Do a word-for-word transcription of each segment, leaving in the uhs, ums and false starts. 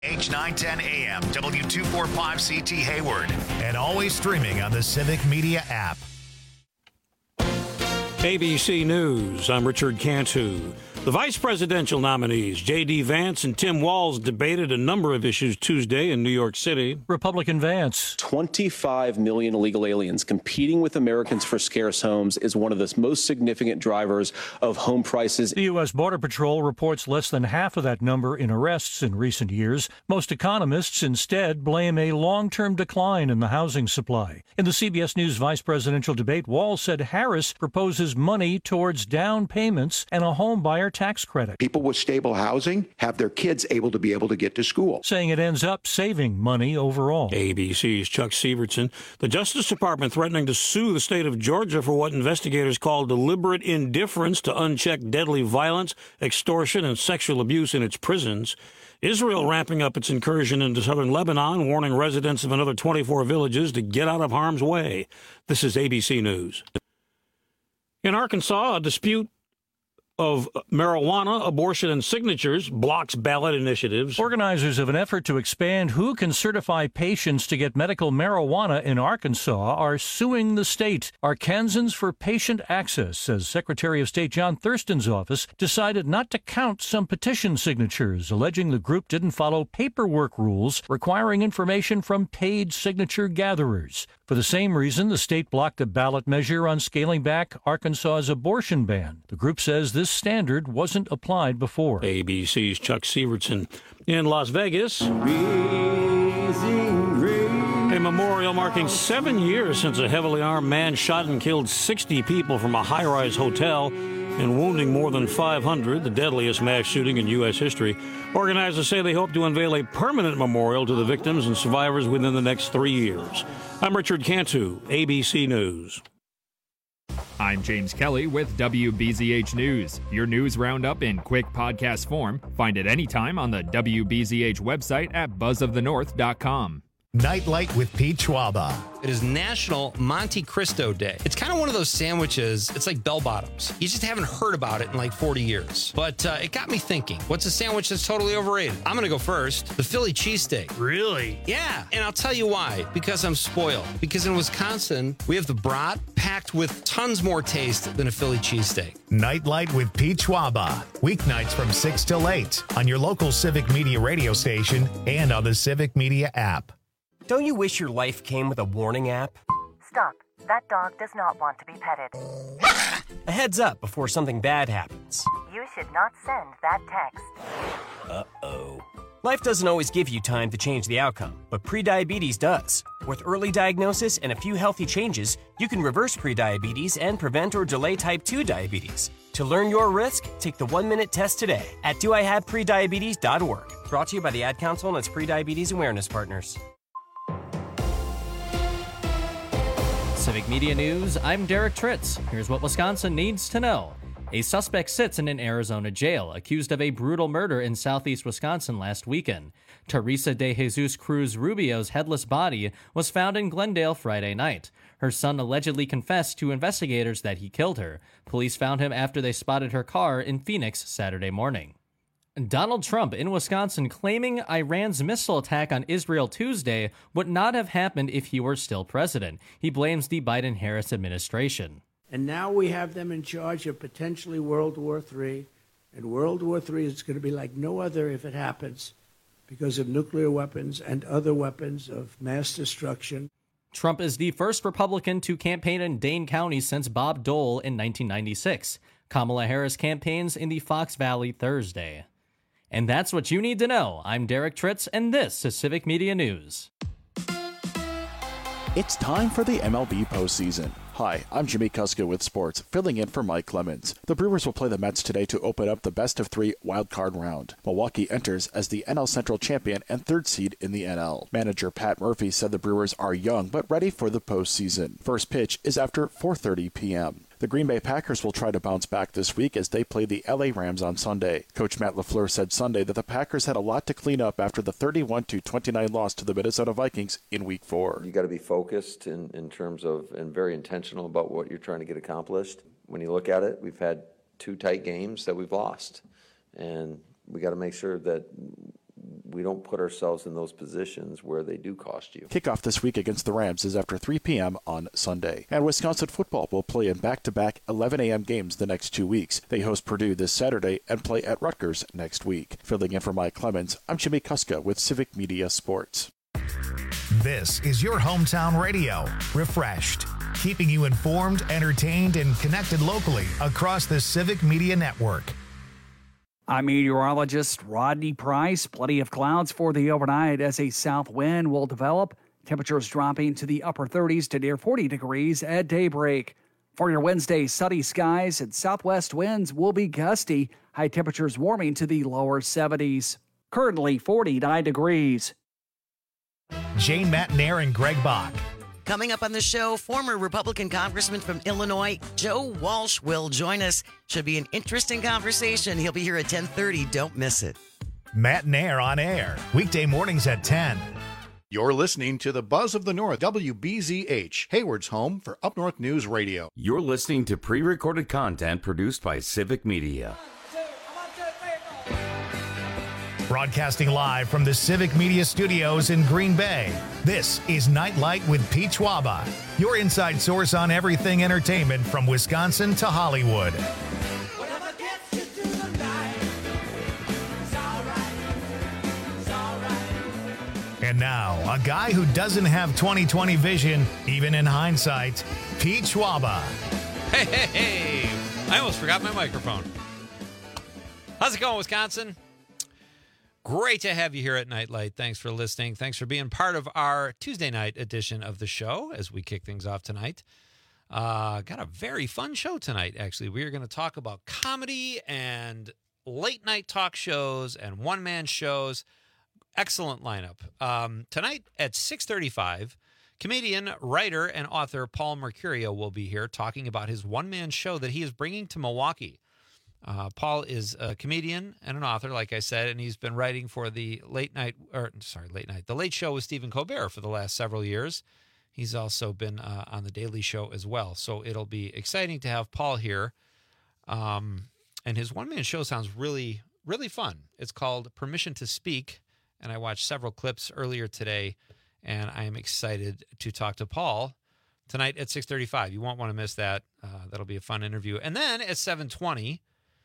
H nine ten A M, W two forty-five C T Hayward, and always streaming on the Civic Media app. A B C News, I'm Richard Cantu. The vice presidential nominees, J D. Vance and Tim Walz, debated a number of issues Tuesday in New York City. Republican Vance. twenty-five million illegal aliens competing with Americans for scarce homes is one of the most significant drivers of home prices. The U S. Border Patrol reports less than half of that number in arrests in recent years. Most economists instead blame a long-term decline in the housing supply. In the C B S News vice presidential debate, Walz said Harris proposes money towards down payments and a home buyer tax credit. People with stable housing have their kids able to be able to get to school. Saying it ends up saving money overall. A B C's Chuck Severson. The Justice Department threatening to sue the state of Georgia for what investigators call deliberate indifference to unchecked deadly violence, extortion, and sexual abuse in its prisons. Israel ramping up its incursion into southern Lebanon, warning residents of another twenty-four villages to get out of harm's way. This is A B C News. In Arkansas, a dispute of marijuana, abortion, and signatures blocks ballot initiatives. Organizers of an effort to expand who can certify patients to get medical marijuana in Arkansas are suing the state. Arkansans for Patient Access says Secretary of State John Thurston's office decided not to count some petition signatures, alleging the group didn't follow paperwork rules requiring information from paid signature gatherers. For the same reason, the state blocked a ballot measure on scaling back Arkansas's abortion ban. The group says this standard wasn't applied before. A B C's Chuck Severson. In Las Vegas, a memorial marking seven years since a heavily armed man shot and killed sixty people from a high-rise hotel and wounding more than five hundred, the deadliest mass shooting in U S history. Organizers say they hope to unveil a permanent memorial to the victims and survivors within the next three years. I'm Richard Cantu, A B C News. I'm James Kelly with W B Z H News. Your news roundup in quick podcast form. Find it anytime on the W B Z H website at buzz of the north dot com. Nightlight with Pete Schwaba. It is National Monte Cristo Day. It's kind of one of those sandwiches, it's like bell bottoms. You just haven't heard about it in like forty years. But uh, it got me thinking, what's a sandwich that's totally overrated? I'm going to go first. The Philly cheesesteak. Really? Yeah, and I'll tell you why. Because I'm spoiled. Because in Wisconsin, we have the brat packed with tons more taste than a Philly cheesesteak. Nightlight with Pete Schwaba. Weeknights from six till eight on your local Civic Media radio station and on the Civic Media app. Don't you wish your life came with a warning app? Stop. That dog does not want to be petted. A heads up before something bad happens. You should not send that text. Uh-oh. Life doesn't always give you time to change the outcome, but prediabetes does. With early diagnosis and a few healthy changes, you can reverse prediabetes and prevent or delay type two diabetes. To learn your risk, take the one-minute test today at do I have prediabetes dot org. Brought to you by the Ad Council and its prediabetes awareness partners. Civic Media News, I'm Derek Tritz. Here's what Wisconsin needs to know. A suspect sits in an Arizona jail, accused of a brutal murder in southeast Wisconsin last weekend. Teresa de Jesus Cruz Rubio's headless body was found in Glendale Friday night. Her son allegedly confessed to investigators that he killed her. Police found him after they spotted her car in Phoenix Saturday morning. Donald Trump in Wisconsin claiming Iran's missile attack on Israel Tuesday would not have happened if he were still president. He blames the Biden-Harris administration. And now we have them in charge of potentially World War Three. And World War Three is going to be like no other if it happens because of nuclear weapons and other weapons of mass destruction. Trump is the first Republican to campaign in Dane County since Bob Dole in nineteen ninety-six. Kamala Harris campaigns in the Fox Valley Thursday. And that's what you need to know. I'm Derek Tritz, and this is Civic Media News. It's time for the M L B postseason. Hi, I'm Jimmy Kuska with sports, filling in for Mike Clemens. The Brewers will play the Mets today to open up the best of three wildcard round. Milwaukee enters as the N L Central champion and third seed in the N L. Manager Pat Murphy said the Brewers are young but ready for the postseason. First pitch is after four thirty p.m. The Green Bay Packers will try to bounce back this week as they play the L A Rams on Sunday. Coach Matt LaFleur said Sunday that the Packers had a lot to clean up after the thirty-one to twenty-nine loss to the Minnesota Vikings in Week four. You got to be focused in, in terms of and very intentional about what you're trying to get accomplished. When you look at it, we've had two tight games that we've lost, and we got to make sure that we don't put ourselves in those positions where they do cost you. Kickoff this week against the Rams is after three p.m. on Sunday. And Wisconsin football will play in back-to-back eleven a.m. games the next two weeks. They host Purdue this Saturday and play at Rutgers next week. Filling in for Mike Clemens, I'm Jimmy Kuska with Civic Media Sports. This is your hometown radio, Refreshed, keeping you informed, entertained, and connected locally across the Civic Media Network. I'm meteorologist Rodney Price. Plenty of clouds for the overnight as a south wind will develop. Temperatures dropping to the upper thirties to near forty degrees at daybreak. For your Wednesday, sunny skies and southwest winds will be gusty. High temperatures warming to the lower seventies. Currently forty-nine degrees. Jane Matnair and Greg Bach. Coming up on the show, former Republican Congressman from Illinois, Joe Walsh, will join us. Should be an interesting conversation. He'll be here at ten thirty. Don't miss it. Matt Nair on air, weekday mornings at ten. You're listening to the Buzz of the North, W B Z H, Hayward's home for Up North News Radio. You're listening to pre-recorded content produced by Civic Media. Broadcasting live from the Civic Media Studios in Green Bay, this is Nightlight with Pete Schwaba, your inside source on everything entertainment from Wisconsin to Hollywood. And now, a guy who doesn't have twenty twenty vision, even in hindsight, Pete Schwaba. Hey, hey, hey! I almost forgot my microphone. How's it going, Wisconsin? Great to have you here at Nightlight. Thanks for listening. Thanks for being part of our Tuesday night edition of the show as we kick things off tonight. Uh, got a very fun show tonight, actually. We are going to talk about comedy and late night talk shows and one-man shows. Excellent lineup. Um, tonight at six thirty-five, comedian, writer, and author Paul Mercurio will be here talking about his one-man show that he is bringing to Milwaukee. Uh, Paul is a comedian and an author, like I said, and he's been writing for the late night, or sorry, late night, the Late Show with Stephen Colbert for the last several years. He's also been uh, on the Daily Show as well. So it'll be exciting to have Paul here. Um, and his one-man show sounds really, really fun. It's called Permission to Speak, and I watched several clips earlier today, and I am excited to talk to Paul tonight at six thirty-five. You won't want to miss that. Uh, that'll be a fun interview. And then at seven twenty,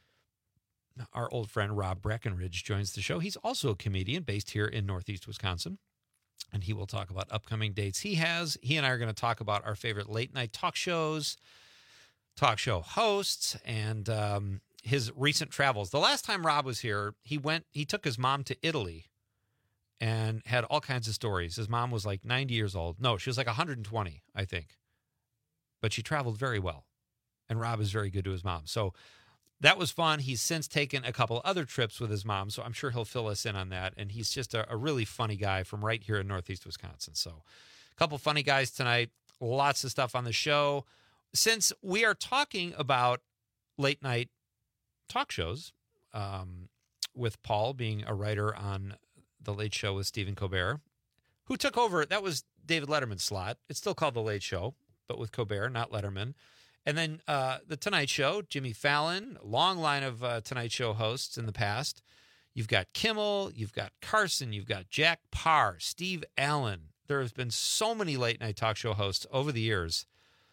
our old friend Rob Breckenridge joins the show. He's also a comedian based here in Northeast Wisconsin, and he will talk about upcoming dates he has. He and I are going to talk about our favorite late night talk shows, talk show hosts, and um, his recent travels. The last time Rob was here, he went. He took his mom to Italy and had all kinds of stories. His mom was like ninety years old. No, she was like one hundred twenty, I think. But she traveled very well, and Rob is very good to his mom. So that was fun. He's since taken a couple other trips with his mom, so I'm sure he'll fill us in on that. And he's just a, a really funny guy from right here in Northeast Wisconsin. So a couple funny guys tonight, lots of stuff on the show. Since we are talking about late night talk shows, um, with Paul being a writer on The Late Show with Stephen Colbert, who took over, that was David Letterman's slot. It's still called The Late Show, but with Colbert, not Letterman. And then uh, The Tonight Show, Jimmy Fallon, long line of uh, Tonight Show hosts in the past. You've got Kimmel, you've got Carson, you've got Jack Parr, Steve Allen. There has been so many late night talk show hosts over the years.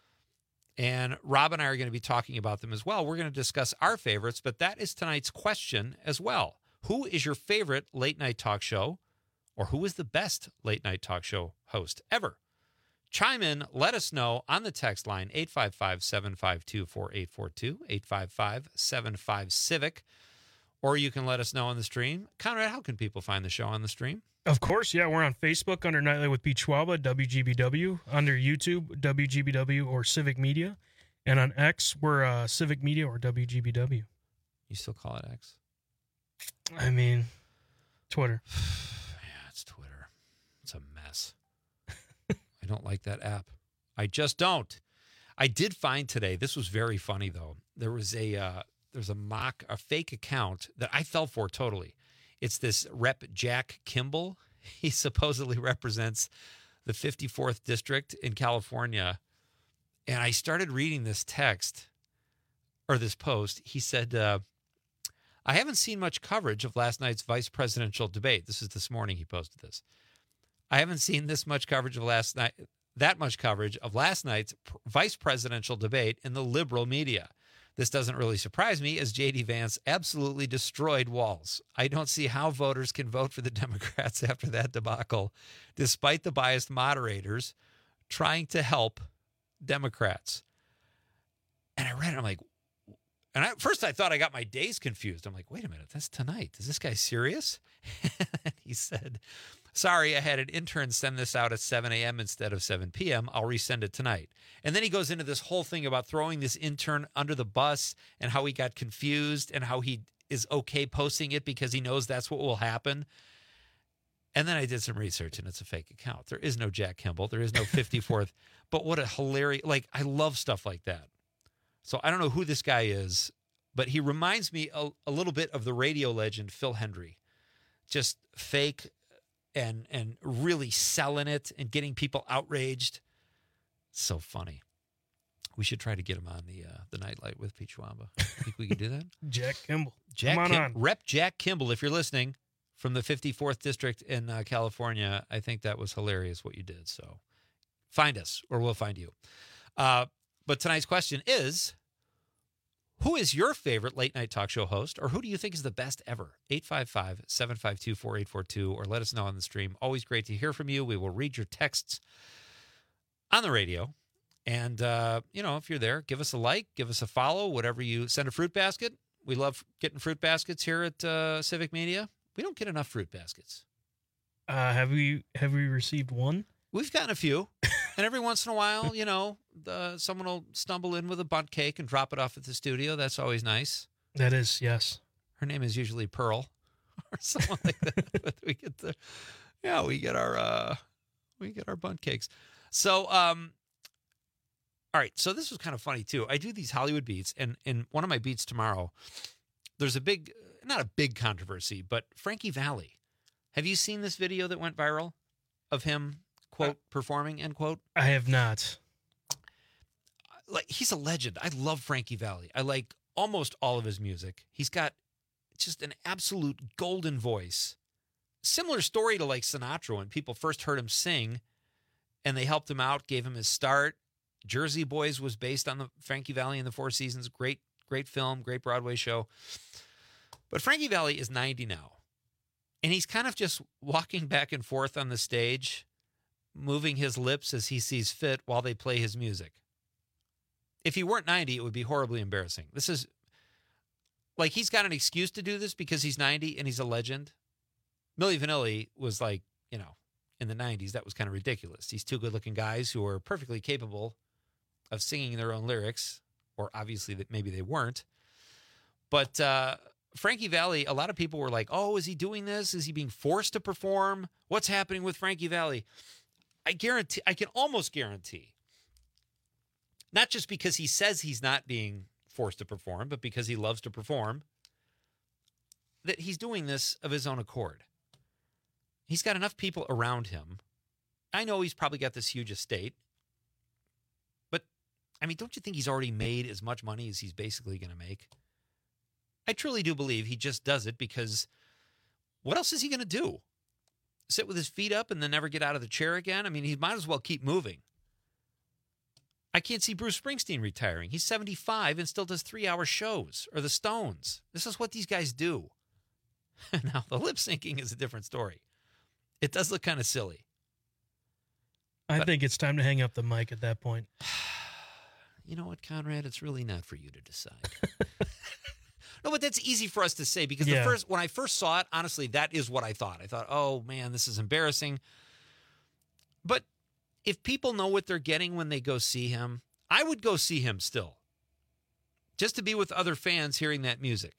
And Rob and I are going to be talking about them as well. We're going to discuss our favorites, but that is tonight's question as well. Who is your favorite late night talk show, or who is the best late night talk show host ever? Chime in, let us know on the text line, eight five five, seven five two, four eight four two, eight five five, seven five, CIVIC, or you can let us know on the stream. Conrad, how can people find the show on the stream? Of course, yeah, we're on Facebook under Nightlight with Pete Schwaba, W G B W, under YouTube, W G B W or Civic Media, and on X, we're uh, Civic Media or W G B W. You still call it X? I mean, Twitter. Yeah, it's Twitter. It's a mess. I don't like that app. I just don't. I did find today, this was very funny though. There was a uh, there's a mock, a fake account that I fell for totally. It's this Rep Jack Kimball. He supposedly represents the fifty-fourth district in California. And I started reading this text or this post. He said, uh, I haven't seen much coverage of last night's vice presidential debate. This is this morning he posted this. I haven't seen this much coverage of last night, that much coverage of last night's pr- vice presidential debate in the liberal media. This doesn't really surprise me, as J D Vance absolutely destroyed Walz. I don't see how voters can vote for the Democrats after that debacle, despite the biased moderators trying to help Democrats. And I read it, I'm like, and at first I thought I got my days confused. I'm like, wait a minute, that's tonight. Is this guy serious? And he said, sorry, I had an intern send this out at seven a.m. instead of seven p.m. I'll resend it tonight. And then he goes into this whole thing about throwing this intern under the bus and how he got confused and how he is okay posting it because he knows that's what will happen. And then I did some research, and it's a fake account. There is no Jack Kimball. There is no fifty-fourth. But what a hilarious, like, I love stuff like that. So I don't know who this guy is, but he reminds me a, a little bit of the radio legend Phil Hendry. Just fake and and really selling it and getting people outraged. So funny. We should try to get him on the uh, the Nightlight with Pete Schwaba. Think we could do that? Jack Kimball. Jack Come on Kim- on. Rep Jack Kimball, if you're listening, from the fifty-fourth District in uh, California. I think that was hilarious what you did. So find us, or we'll find you. Uh, but tonight's question is, who is your favorite late night talk show host, or who do you think is the best ever? eight five five, seven five two, four eight four two, or let us know on the stream. Always great to hear from you. We will read your texts on the radio. And, uh, you know, if you're there, give us a like, give us a follow, whatever you send a fruit basket. We love getting fruit baskets here at uh, Civic Media. We don't get enough fruit baskets. Uh, have we have we received one? We've gotten a few. And every once in a while, you know, uh, someone will stumble in with a bundt cake and drop it off at the studio. That's always nice. That is, yes. Her name is usually Pearl or someone like that. But we get the, yeah, we get our, uh, we get our bundt cakes. So, um, all right. So this was kind of funny too. I do these Hollywood beats, and in one of my beats tomorrow, there's a big, not a big controversy, but Frankie Valli. Have you seen this video that went viral of him, quote, uh, performing, end quote? I have not. Like, he's a legend. I love Frankie Valli. I like almost all of his music. He's got just an absolute golden voice. Similar story to like Sinatra when people first heard him sing and they helped him out, gave him his start. Jersey Boys was based on the Frankie Valli and the Four Seasons. Great, great film, great Broadway show. But Frankie Valli is ninety now. And he's kind of just walking back and forth on the stage, moving his lips as he sees fit while they play his music. If he weren't ninety, it would be horribly embarrassing. This is like, he's got an excuse to do this because he's ninety and he's a legend. Milli Vanilli was like, you know, in the nineties, that was kind of ridiculous. These two good-looking guys who are perfectly capable of singing their own lyrics, or obviously that maybe they weren't. But uh, Frankie Valli, a lot of people were like, oh, is he doing this? Is he being forced to perform? What's happening with Frankie Valli? I guarantee, I can almost guarantee, not just because he says he's not being forced to perform, but because he loves to perform, that he's doing this of his own accord. He's got enough people around him. I know he's probably got this huge estate, but, I mean, don't you think he's already made as much money as he's basically going to make? I truly do believe he just does it because what else is he going to do? Sit with his feet up and then never get out of the chair again? I mean, he might as well keep moving. I can't see Bruce Springsteen retiring. He's seventy-five and still does three-hour shows, or the Stones. This is what these guys do. Now, the lip syncing is a different story. It does look kind of silly. I but, think it's time to hang up the mic at that point. You know what, Conrad? It's really not for you to decide. No, but that's easy for us to say because Yeah. the first when I first saw it, honestly, that is what I thought. I thought, oh, man, this is embarrassing. But if people know what they're getting when they go see him, I would go see him still. Just to be with other fans hearing that music.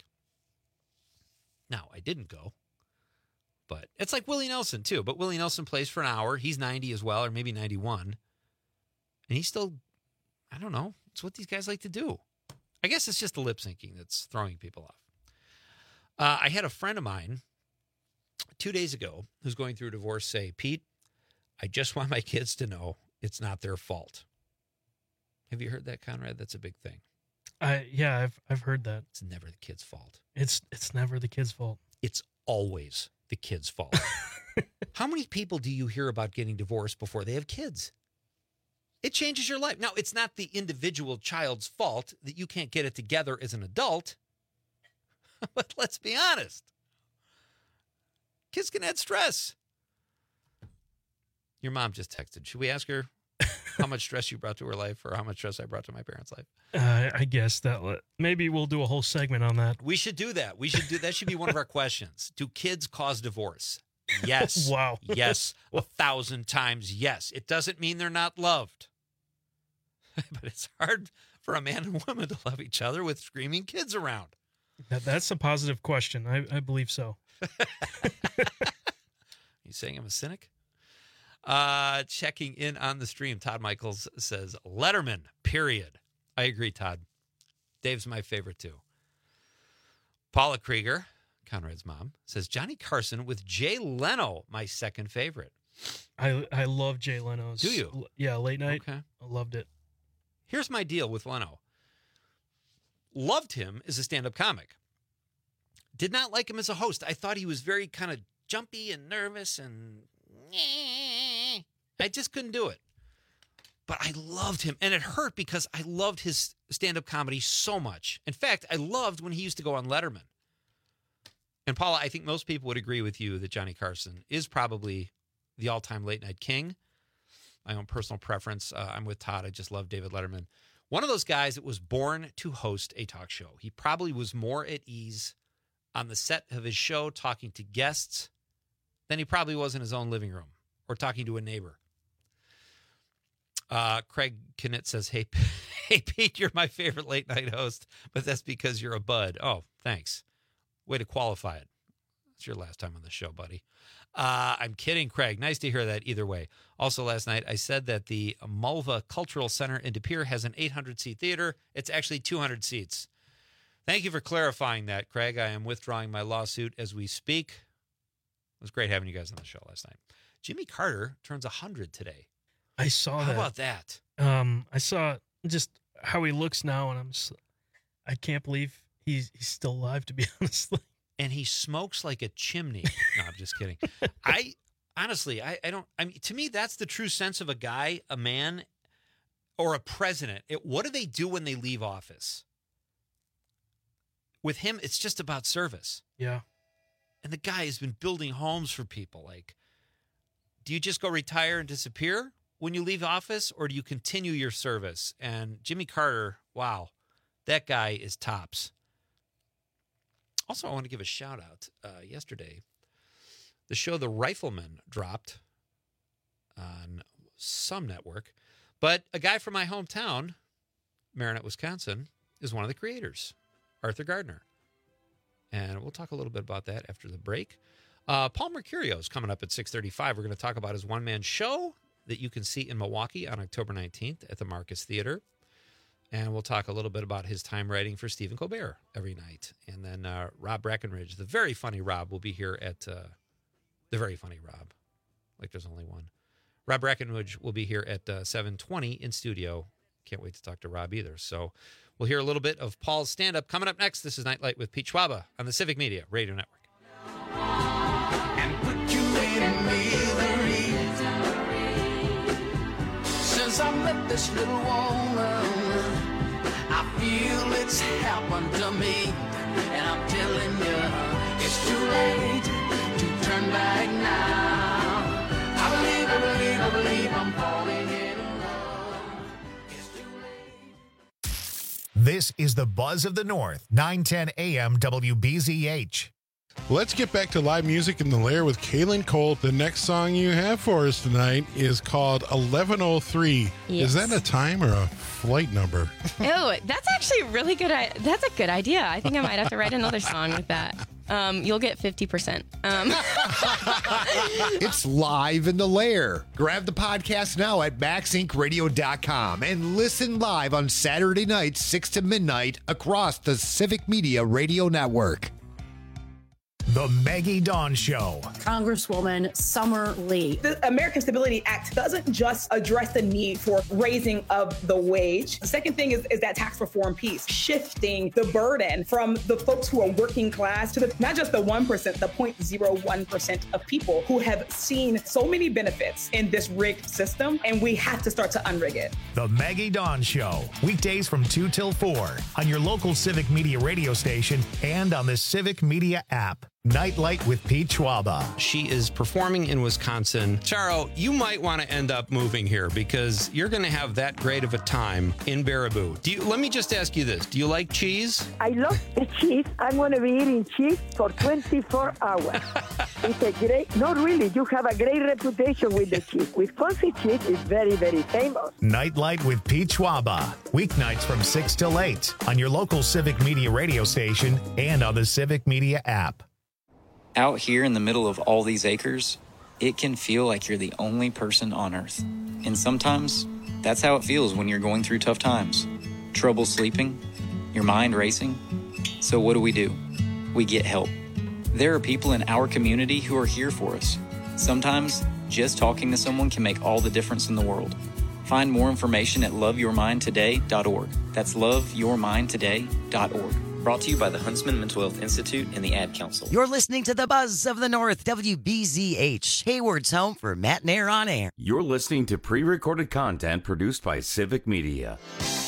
Now, I didn't go. But it's like Willie Nelson, too. But Willie Nelson plays for an hour. He's ninety as well, or maybe ninety-one. And he's still, I don't know. It's what these guys like to do. I guess it's just the lip syncing that's throwing people off. Uh, I had a friend of mine two days ago who's going through a divorce say, Pete, I just want my kids to know it's not their fault. Have you heard that, Conrad? That's a big thing. I yeah, I've I've heard that. It's never the kid's fault. It's it's never the kid's fault. It's always the kid's fault. How many people do you hear about getting divorced before they have kids? It changes your life. Now, it's not the individual child's fault that you can't get it together as an adult. But let's be honest. Kids can add stress. Your mom just texted. Should we ask her how much stress you brought to her life or how much stress I brought to my parents' life? Uh, I guess that maybe we'll do a whole segment on that. We should do that. We should do that. Should be one of our questions. Do kids cause divorce? Yes. Wow. Yes. A thousand times yes. It doesn't mean they're not loved. But it's hard for a man and woman to love each other with screaming kids around. That, that's a positive question. I, I believe so. You saying I'm a cynic? Uh, checking in on the stream, Todd Michaels says, Letterman, period. I agree, Todd. Dave's my favorite, too. Paula Krieger, Conrad's mom, says, Johnny Carson with Jay Leno, my second favorite. I I love Jay Leno's. Do you? Yeah, late night. Okay. I loved it. Here's my deal with Leno. Loved him as a stand-up comic. Did not like him as a host. I thought he was very kind of jumpy and nervous and I just couldn't do it. But I loved him. And it hurt because I loved his stand-up comedy so much. In fact, I loved when he used to go on Letterman. And Paula, I think most people would agree with you that Johnny Carson is probably the all-time late-night king. My own personal preference. Uh, I'm with Todd. I just love David Letterman. One of those guys that was born to host a talk show. He probably was more at ease on the set of his show talking to guests than he probably was in his own living room or talking to a neighbor. Uh, Craig Kinnett says, hey, hey, Pete, you're my favorite late night host, but that's because you're a bud. Oh, thanks. Way to qualify it. It's your last time on the show, buddy. Uh, I'm kidding, Craig. Nice to hear that either way. Also, last night, I said that the Mulva Cultural Center in De Pere has an eight hundred seat theater. It's actually two hundred seats. Thank you for clarifying that, Craig. I am withdrawing my lawsuit as we speak. It was great having you guys on the show last night. Jimmy Carter turns one hundred today. I saw How that. How about that? Um, I saw just how he looks now, and I'm just, I can't believe he's he's still alive, to be honest. And he smokes like a chimney. No, I'm just kidding. I honestly, I, I don't, I mean, to me, that's the true sense of a guy, a man, or a president. It, what do they do when they leave office? With him, it's just about service. Yeah. And the guy has been building homes for people. Like, do you just go retire and disappear when you leave office, or do you continue your service? And Jimmy Carter, wow, that guy is tops. Also, I want to give a shout out. Uh, yesterday, the show The Rifleman dropped on some network, but a guy from my hometown, Marinette, Wisconsin, is one of the creators, Arthur Gardner. And we'll talk a little bit about that after the break. Uh, Paul Mercurio is coming up at six thirty-five. We're going to talk about his one-man show that you can see in Milwaukee on October nineteenth at the Marcus Theater. And we'll talk a little bit about his time writing for Stephen Colbert every night. And then uh, Rob Breckenridge, the very funny Rob, will be here at uh, the very funny Rob. Like there's only one. Rob Breckenridge will be here at uh, seven twenty in studio. Can't wait to talk to Rob either. So we'll hear a little bit of Paul's stand-up coming up next. This is Nightlight with Pete Schwaba on the Civic Media Radio Network. And put you in misery. Since I met this little woman, I feel it's happened to me. And I'm telling you, it's too late to turn back now. I believe, I believe, I believe I'm falling in love. It's too late. This is the Buzz of the North, nine ten A M W B Z H. Let's get back to live music in the Lair with Kaylin Cole. The next song you have for us tonight is called eleven oh three. Yes. Is that a time or a flight number? Oh, that's actually really good. I- that's a good idea. I think I might have to write another song with that. Um, you'll get fifty percent. Um. It's live in the Lair. Grab the podcast now at max inc radio dot com and listen live on Saturday nights, six to midnight across the Civic Media Radio Network. The Maggie Dawn Show. Congresswoman Summer Lee. The American Stability Act doesn't just address the need for raising of the wage. The second thing is, is that tax reform piece, shifting the burden from the folks who are working class to the, not just the one percent, the zero point zero one percent of people who have seen so many benefits in this rigged system, and we have to start to unrig it. The Maggie Dawn Show, weekdays from two till four on your local Civic Media radio station and on the Civic Media app. Nightlight with Pete Schwaba. She is performing in Wisconsin. Charo, you might want to end up moving here because you're going to have that great of a time in Baraboo. Do you, let me just ask you this. Do you like cheese? I love the cheese. I'm going to be eating cheese for twenty-four hours. It's a great, not really, you have a great reputation with the cheese. Wisconsin cheese is very, very famous. Nightlight with Pete Schwaba. Weeknights from six till eight on your local Civic Media radio station and on the Civic Media app. Out here in the middle of all these acres, it can feel like you're the only person on Earth. And sometimes, that's how it feels when you're going through tough times. Trouble sleeping, your mind racing. So what do we do? We get help. There are people in our community who are here for us. Sometimes, just talking to someone can make all the difference in the world. Find more information at love your mind today dot org. That's love your mind today dot org. Brought to you by the Huntsman Mental Health Institute and the Ad Council. You're listening to the Buzz of the North, W B Z H, Hayward's home for Matt Nair on air. You're listening to pre-recorded content produced by Civic Media.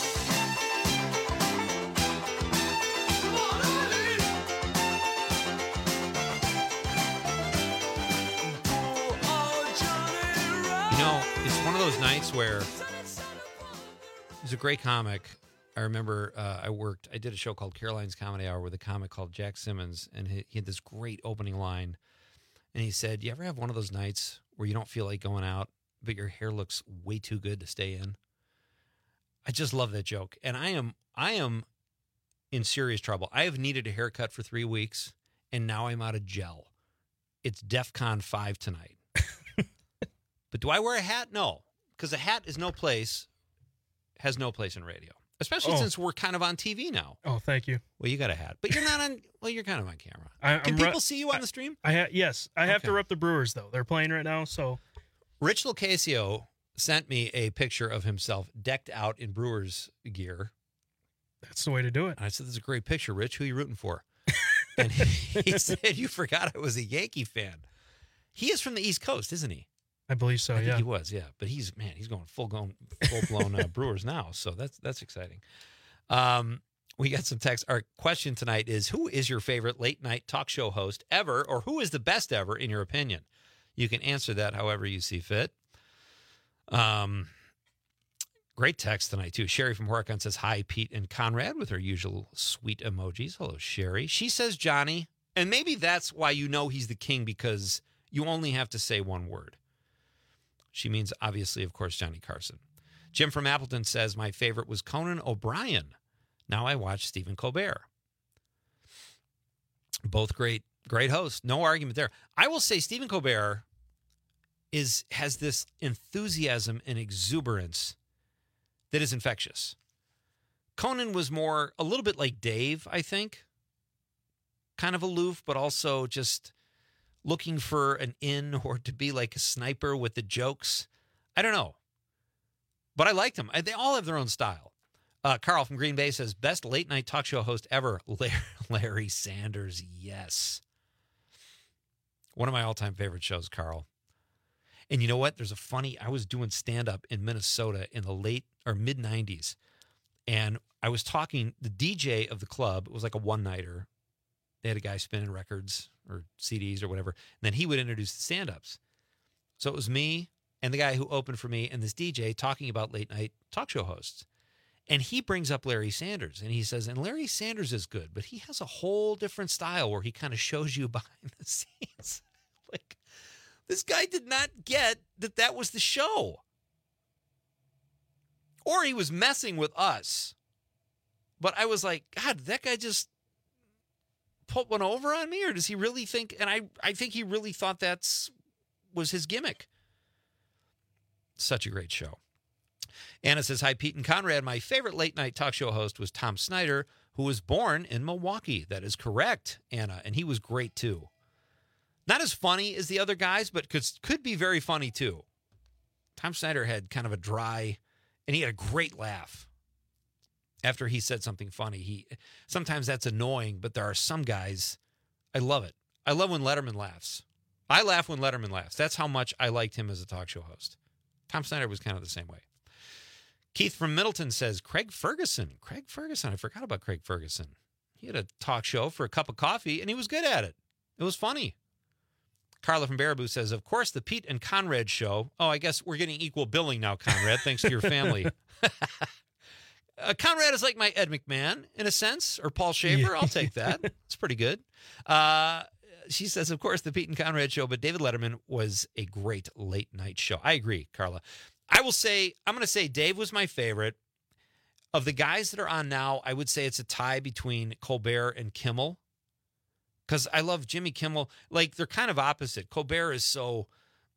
You know, it's one of those nights where there's a great comic. I remember uh, I worked, I did a show called Caroline's Comedy Hour with a comic called Jack Simmons, and he, he had this great opening line. And he said, you ever have one of those nights where you don't feel like going out, but your hair looks way too good to stay in? I just love that joke. And I am, I am in serious trouble. I have needed a haircut for three weeks, and now I'm out of gel. It's DEFCON five tonight. But do I wear a hat? No, because a hat is no place, has no place in radio. Especially oh. since we're kind of on T V now. Oh, thank you. Well, you got a hat, but you're not on. Well, you're kind of on camera. I, Can I'm people re- see you on the stream? I ha- yes, I have Okay. to rep the Brewers though. They're playing right now, so. Rich Lucasio sent me a picture of himself decked out in Brewers gear. That's the way to do it. And I said, "This is a great picture, Rich. Who are you rooting for?" And he said, "You forgot I was a Yankee fan." He is from the East Coast, isn't he? I believe so. I think yeah, he was. Yeah, but he's man, he's going full blown, full blown uh, Brewers now. So that's that's exciting. Um, we got some text. Our question tonight is, who is your favorite late night talk show host ever, or who is the best ever in your opinion? You can answer that however you see fit. Um, great text tonight too. Sherry from Horicon says, hi, Pete and Conrad, with her usual sweet emojis. Hello, Sherry. She says Johnny, and maybe that's why you know he's the king, because you only have to say one word. She means, obviously, of course, Johnny Carson. Jim from Appleton says, my favorite was Conan O'Brien. Now I watch Stephen Colbert. Both great, great hosts. No argument there. I will say Stephen Colbert is has this enthusiasm and exuberance that is infectious. Conan was more, a little bit like Dave, I think. Kind of aloof, but also just looking for an in or to be like a sniper with the jokes. I don't know. But I liked them. They all have their own style. Uh, Carl from Green Bay says, best late night talk show host ever, Larry Sanders. Yes. One of my all-time favorite shows, Carl. And you know what? There's a funny, I was doing stand-up in Minnesota in the late or mid-nineties. And I was talking, the D J of the club, it was like a one-nighter. They had a guy spinning records or C Ds or whatever. And then he would introduce the stand-ups. So it was me and the guy who opened for me and this D J talking about late night talk show hosts. And he brings up Larry Sanders and he says, and Larry Sanders is good, but he has a whole different style where he kind of shows you behind the scenes. Like, this guy did not get that that was the show. Or he was messing with us. But I was like, God, did that guy just put one over on me? Or does he really think, and I, I think he really thought that's was his gimmick. Such a great show. Anna says, hi, Pete and Conrad. My favorite late night talk show host was Tom Snyder, who was born in Milwaukee. That is correct, Anna. And he was great, too. Not as funny as the other guys, but could, could be very funny too. Tom Snyder had kind of a dry, and he had a great laugh after he said something funny. He sometimes that's annoying, but there are some guys, I love it. I love when Letterman laughs. I laugh when Letterman laughs. That's how much I liked him as a talk show host. Tom Snyder was kind of the same way. Keith from Middleton says, Craig Ferguson. Craig Ferguson. I forgot about Craig Ferguson. He had a talk show for a cup of coffee, and he was good at it. It was funny. Carla from Baraboo says, of course, the Pete and Conrad show. Oh, I guess we're getting equal billing now, Conrad, thanks to your family. uh, Conrad is like my Ed McMahon, in a sense, or Paul Schaefer. I'll take that. It's pretty good. Uh, she says, of course, the Pete and Conrad show, but David Letterman was a great late night show. I agree, Carla. I will say, I'm going to say Dave was my favorite. Of the guys that are on now, I would say it's a tie between Colbert and Kimmel. Because I love Jimmy Kimmel. Like, they're kind of opposite. Colbert is so,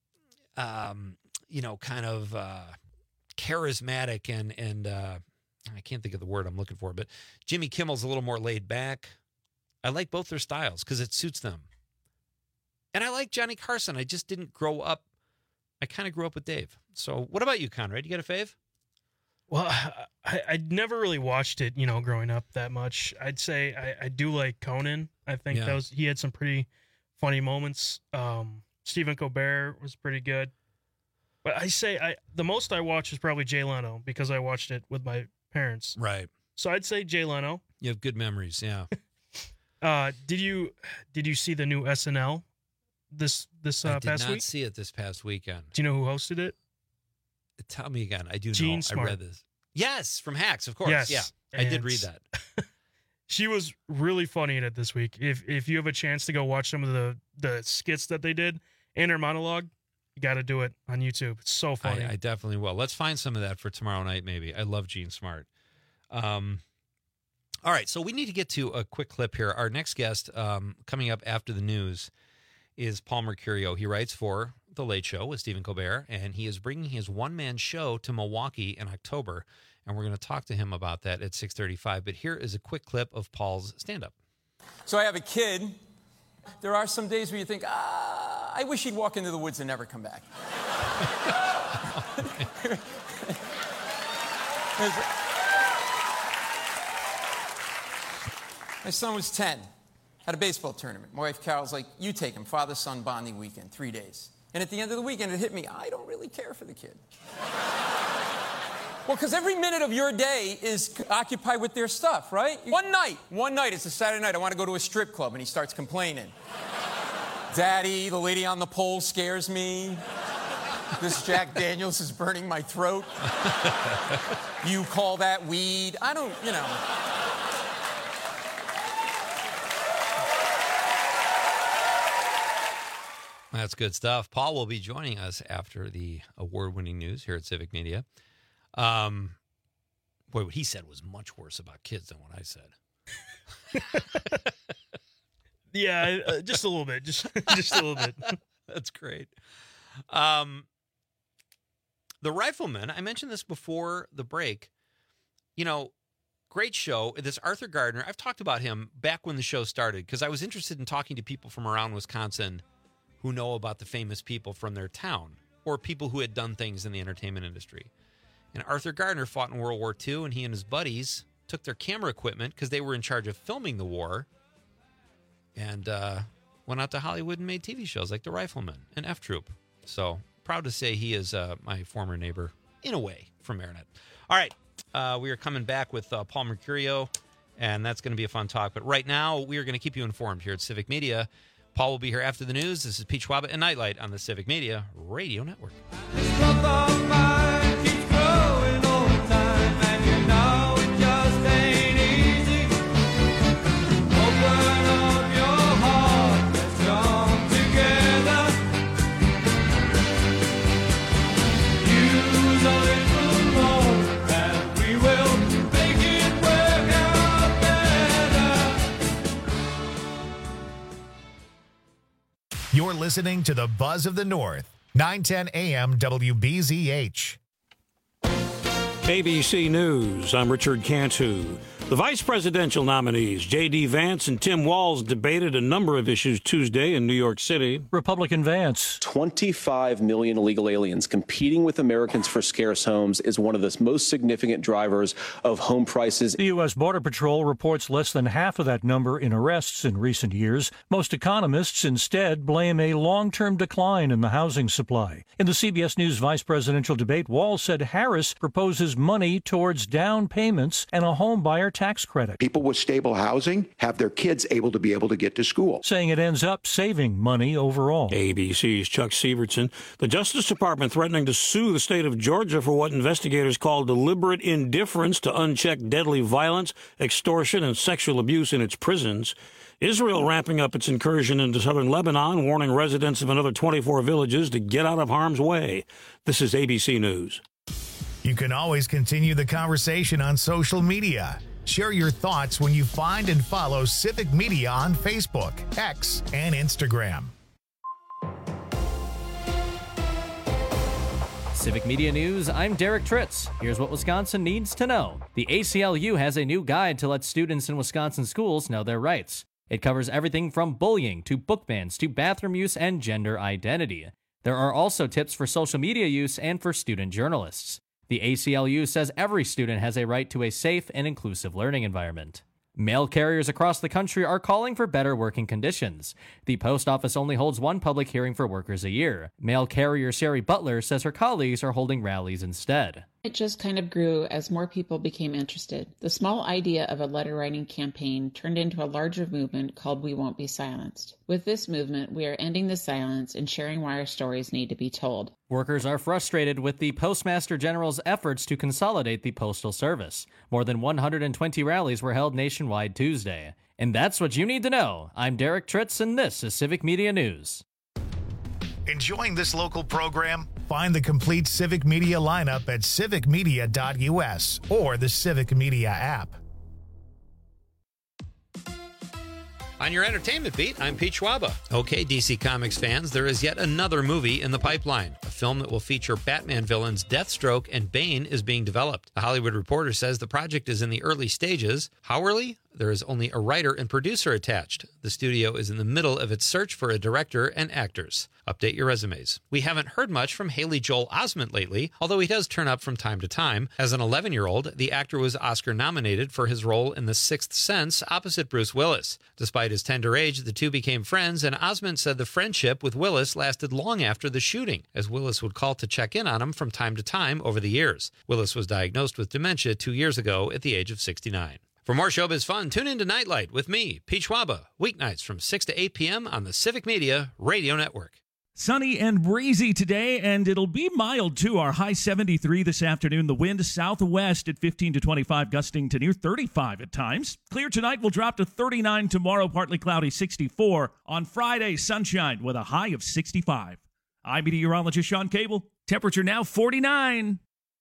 um, you know, kind of uh, charismatic and, and uh, I can't think of the word I'm looking for, but Jimmy Kimmel's a little more laid back. I like both their styles because it suits them. And I like Johnny Carson. I just didn't grow up. I kind of grew up with Dave. So what about you, Conrad? You got a fave? Well, I, I never really watched it, you know, growing up that much. I'd say I, I do like Conan. I think Yeah. that was he had some pretty funny moments. Um, Stephen Colbert was pretty good. But I say I the most I watched is probably Jay Leno because I watched it with my parents. Right. So I'd say Jay Leno. You have good memories, yeah. Uh, did you did you see the new S N L this this uh, I did past not week? see it this past weekend. Do you know who hosted it? Tell me again. I do Jean know. Smart. I read this. Yes, from Hacks, of course. Yes. Yeah, I did And read that. She was really funny in it this week. If if you have a chance to go watch some of the, the skits that they did and her monologue, you got to do it on YouTube. It's so funny. I, I definitely will. Let's find some of that for tomorrow night, maybe. I love Gene Smart. Um, all right, so we need to get to a quick clip here. Our next guest um, coming up after the news is Paul Mercurio. He writes for The Late Show with Stephen Colbert, and he is bringing his one-man show to Milwaukee in October, and we're going to talk to him about that at six thirty-five. But here is a quick clip of Paul's stand-up. So I have a kid. There are some days where you think, ah, I wish he'd walk into the woods and never come back. My son was ten, had a baseball tournament. My wife Carol's like, you take him, father-son bonding weekend, three days. And at the end of the weekend, it hit me, I don't really care for the kid. Well, because every minute of your day is occupied with their stuff, right? One night, one night, it's a Saturday night, I want to go to a strip club, and he starts complaining. Daddy, the lady on the pole scares me. This Jack Daniels is burning my throat. You call that weed? I don't, you know. That's good stuff. Paul will be joining us after the award-winning news here at Civic Media. Um, boy, what he said was much worse about kids than what I said. Yeah, uh, just a little bit. Just just a little bit. That's great. Um, the Rifleman, I mentioned this before the break. You know, great show. This Arthur Gardner, I've talked about him back when the show started because I was interested in talking to people from around Wisconsin who know about the famous people from their town or people who had done things in the entertainment industry. And Arthur Gardner fought in World War Two, and he and his buddies took their camera equipment because they were in charge of filming the war and uh, went out to Hollywood and made T V shows like The Rifleman and F Troop. So proud to say he is uh, my former neighbor, in a way, from Marinette. All right, uh, we are coming back with uh, Paul Mercurio, and that's going to be a fun talk. But right now, we are going to keep you informed here at Civic Media. Paul will be here after the news. This is Pete Schwab and Nightlight on the Civic Media Radio Network. You're listening to the Buzz of the North, nine ten A M W B Z H. A B C News, I'm Richard Cantu. The vice presidential nominees, J D. Vance and Tim Walz, debated a number of issues Tuesday in New York City. Republican Vance. twenty-five million illegal aliens competing with Americans for scarce homes is one of the most significant drivers of home prices. The U S. Border Patrol reports less than half of that number in arrests in recent years. Most economists instead blame a long-term decline in the housing supply. In the C B S News vice presidential debate, Walz said Harris proposes money towards down payments and a home buyer tax credit. People with stable housing have their kids able to be able to get to school. Saying it ends up saving money overall. A B C's Chuck Severson. The Justice Department threatening to sue the state of Georgia for what investigators call deliberate indifference to unchecked deadly violence, extortion, and sexual abuse in its prisons. Israel ramping up its incursion into southern Lebanon, warning residents of another twenty-four villages to get out of harm's way. This is A B C News. You can always continue the conversation on social media. Share your thoughts when you find and follow Civic Media on Facebook, X, and Instagram. Civic Media News, I'm Derek Tritz. Here's what Wisconsin needs to know. The A C L U has a new guide to let students in Wisconsin schools know their rights. It covers everything from bullying to book bans to bathroom use and gender identity. There are also tips for social media use and for student journalists. The A C L U says every student has a right to a safe and inclusive learning environment. Mail carriers across the country are calling for better working conditions. The post office only holds one public hearing for workers a year. Mail carrier Sherry Butler says her colleagues are holding rallies instead. It just kind of grew as more people became interested. The small idea of a letter writing campaign turned into a larger movement called We Won't Be Silenced. With this movement, we are ending the silence and sharing why our stories need to be told. Workers are frustrated with the Postmaster General's efforts to consolidate the Postal Service. More than one hundred twenty rallies were held nationwide Tuesday. And that's what you need to know. I'm Derek Tritz, and this is Civic Media News. Enjoying this local program? Find the complete Civic Media lineup at civic media dot U S or the Civic Media app. On your entertainment beat, I'm Pete Schwaba. Okay, D C Comics fans, there is yet another movie in the pipeline. A film that will feature Batman villains Deathstroke and Bane is being developed. The Hollywood Reporter says the project is in the early stages. How early? There is only a writer and producer attached. The studio is in the middle of its search for a director and actors. Update your resumes. We haven't heard much from Haley Joel Osment lately, although he does turn up from time to time. As an eleven-year-old, the actor was Oscar-nominated for his role in The Sixth Sense opposite Bruce Willis. Despite his tender age, the two became friends, and Osment said the friendship with Willis lasted long after the shooting, as Willis would call to check in on him from time to time over the years. Willis was diagnosed with dementia two years ago at the age of sixty-nine. For more showbiz fun, tune in to Nightlight with me, Pete Schwaba, weeknights from six to eight p.m. on the Civic Media Radio Network. Sunny and breezy today, and it'll be mild too. Our high seventy-three this afternoon. The wind southwest at fifteen to twenty-five, gusting to near thirty-five at times. Clear tonight, will drop to thirty-nine tomorrow, partly cloudy, sixty-four. On Friday, sunshine with a high of sixty-five. I'm meteorologist Sean Cable. Temperature now forty-nine.